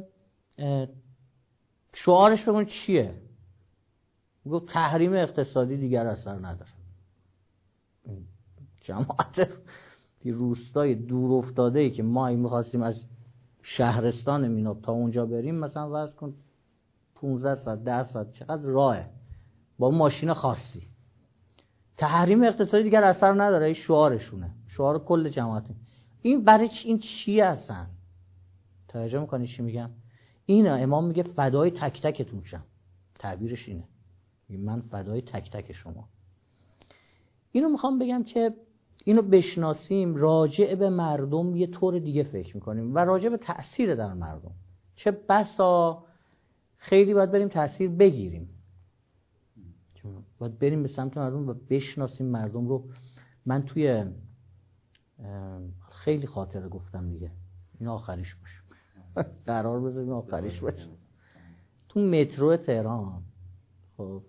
شعارش بگون چیه؟ میگفت تحریم اقتصادی دیگر اثر نداره. جماعت روستای دور افتاده‌ای که ما می‌خواستیم از شهرستان مینوب تا اونجا بریم، مثلا واسه کن 15 ساعت 10 ساعت چقدر راهه با ماشین خاصی. تحریم اقتصادی دیگر اثر نداره، این شعارشونه، شعار کل جماعت. این برای این چیه اصلا؟ توجه می‌کنی چی میگم؟ اینا امام میگه فدای تک تکتون شم، تعبیرش اینه، میگه من فدای تک تک شما. اینو میخوام بگم که اینو بشناسیم، راجع به مردم یه طور دیگه فکر میکنیم و راجع به تأثیر در مردم. چه بسا خیلی باید بریم تأثیر بگیریم، باید بریم به سمت مردم و بشناسیم مردم رو. من توی خیلی خاطره گفتم دیگه، این آخریش باشه. قرار بذاریم آخریش باشه. تو مترو تهران خب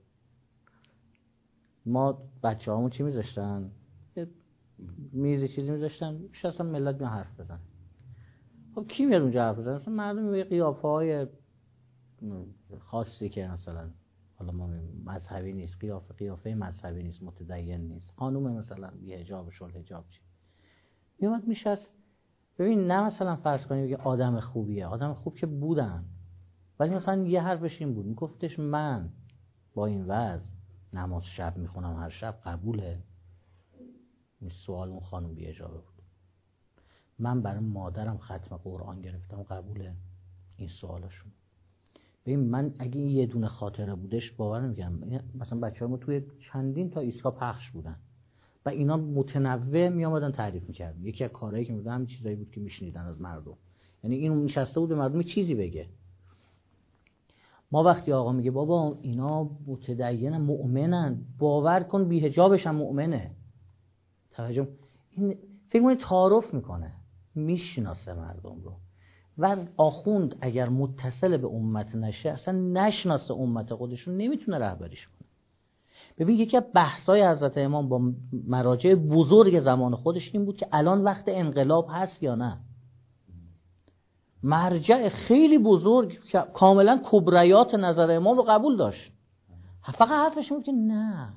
ما بچه هامون چی میذاشتن؟ میزی چیزی میذاشتن شاید ملت میان حرف بزن. خب کی میاد اونجا حرف بزن؟ مثلا مردم به قیافه های خاصی که مثلا حالا ما مذهبی نیست، قیافه مذهبی نیست، متدین نیست، خانوم مثلا بی حجاب شل حجاب چی میاد میشست. ببین نه مثلا فرض کنیم بگه آدم خوبیه، آدم خوب که بودن، ولی مثلا یه حرفش این بود، میگفتش من با این وضع نماز شب میخونم هر شب، قبوله؟ این سوال اون خانم بی حجابه بود. من برای مادرم ختم قرآن گرفتم، قبوله؟ این سوالشون. ببین من اگه یه دونه خاطره بودش باور نمی‌کردم. مثلا بچه‌ها ما توی چندین تا ایستگاه پخش بودن و اینا متنوع میامدن تعریف می‌کردن. یکی از کارهایی که می‌کردن همین چیزایی بود که میشنیدن از مردم، یعنی این نشسته بود به مردم چیزی بگه. ما وقتی آقا میگه بابا اینا متدینن مؤمنن، باور کن بی حجابش هم مؤمنه. توجه، این فکر کنید تعارف میکنه، میشناسه مردم رو. و آخوند اگر متصل به امت نشه اصلا نشناسه امت خودشون، نمیتونه رهبریش کنه. ببین یکی از بحثای حضرت امام با مراجع بزرگ زمان خودش این بود که الان وقت انقلاب هست یا نه. مرجع خیلی بزرگ کاملا کبریات نظر امام رو قبول داشت، فقط حرفش بود که نه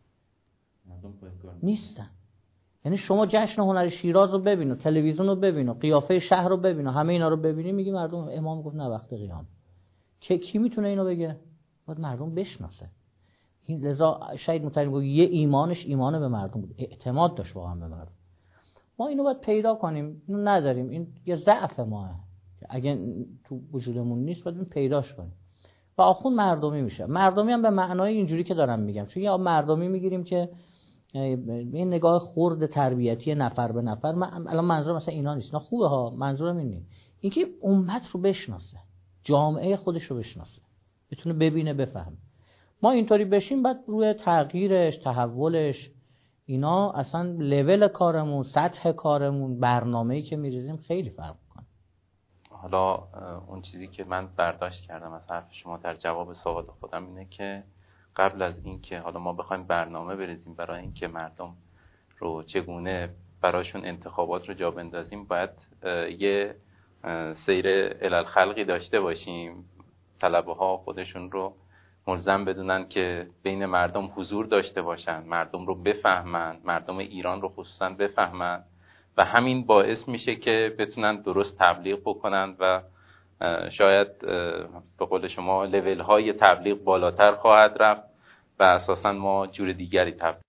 نیستن. یعنی شما جشن هنر شیراز رو ببینو، تلویزیون رو ببینو، قیافه شهر رو ببینو، همه اینا رو ببینی میگی مردم. امام گفت نه وقت قیام. کی میتونه اینو بگه؟ باید مردم بشناسه. این لذا شاید مترجم گفت یه ایمانش ایمان به مردم بود، اعتماد داشت واقعا به مردم. ما اینو باید پیدا کنیم، اینو نداریم، این یه ضعف ماه که اگه تو وجودمون نیست باید پیداش کنیم. و آخوند مردمی میشه. مردمی هم به معنای اینجوری که دارم میگم، چون یا مردمی میگیریم که این نگاه خرد تربیتی نفر به نفر. من الان منظورم مثلا اینا نیست، نه خوبه ها، منظورم اینه، اینکه امت رو بشناسه، جامعه خودش رو بشناسه، بتونه ببینه بفهمه. ما اینطوری بشیم بعد روی تغییرش، تحولش، اینا اصلا لول کارمون، سطح کارمون، برنامه‌ای که می‌ریزیم خیلی فرق می‌کنه. حالا اون چیزی که من برداشت کردم از حرف شما در جواب سوال خودم اینه که قبل از این که حالا ما بخوایم برنامه بریزیم برای اینکه مردم رو چگونه براشون انتخابات رو جا بندازیم باید یه سیر الالخلقی داشته باشیم. طلبه ها خودشون رو ملزم بدونن که بین مردم حضور داشته باشن، مردم رو بفهمن، مردم ایران رو خصوصا بفهمن و همین باعث میشه که بتونن درست تبلیغ بکنن و شاید به قول شما لول های تبلیغ بالاتر خواهد رفت و اساسا ما جور دیگری تبلیغ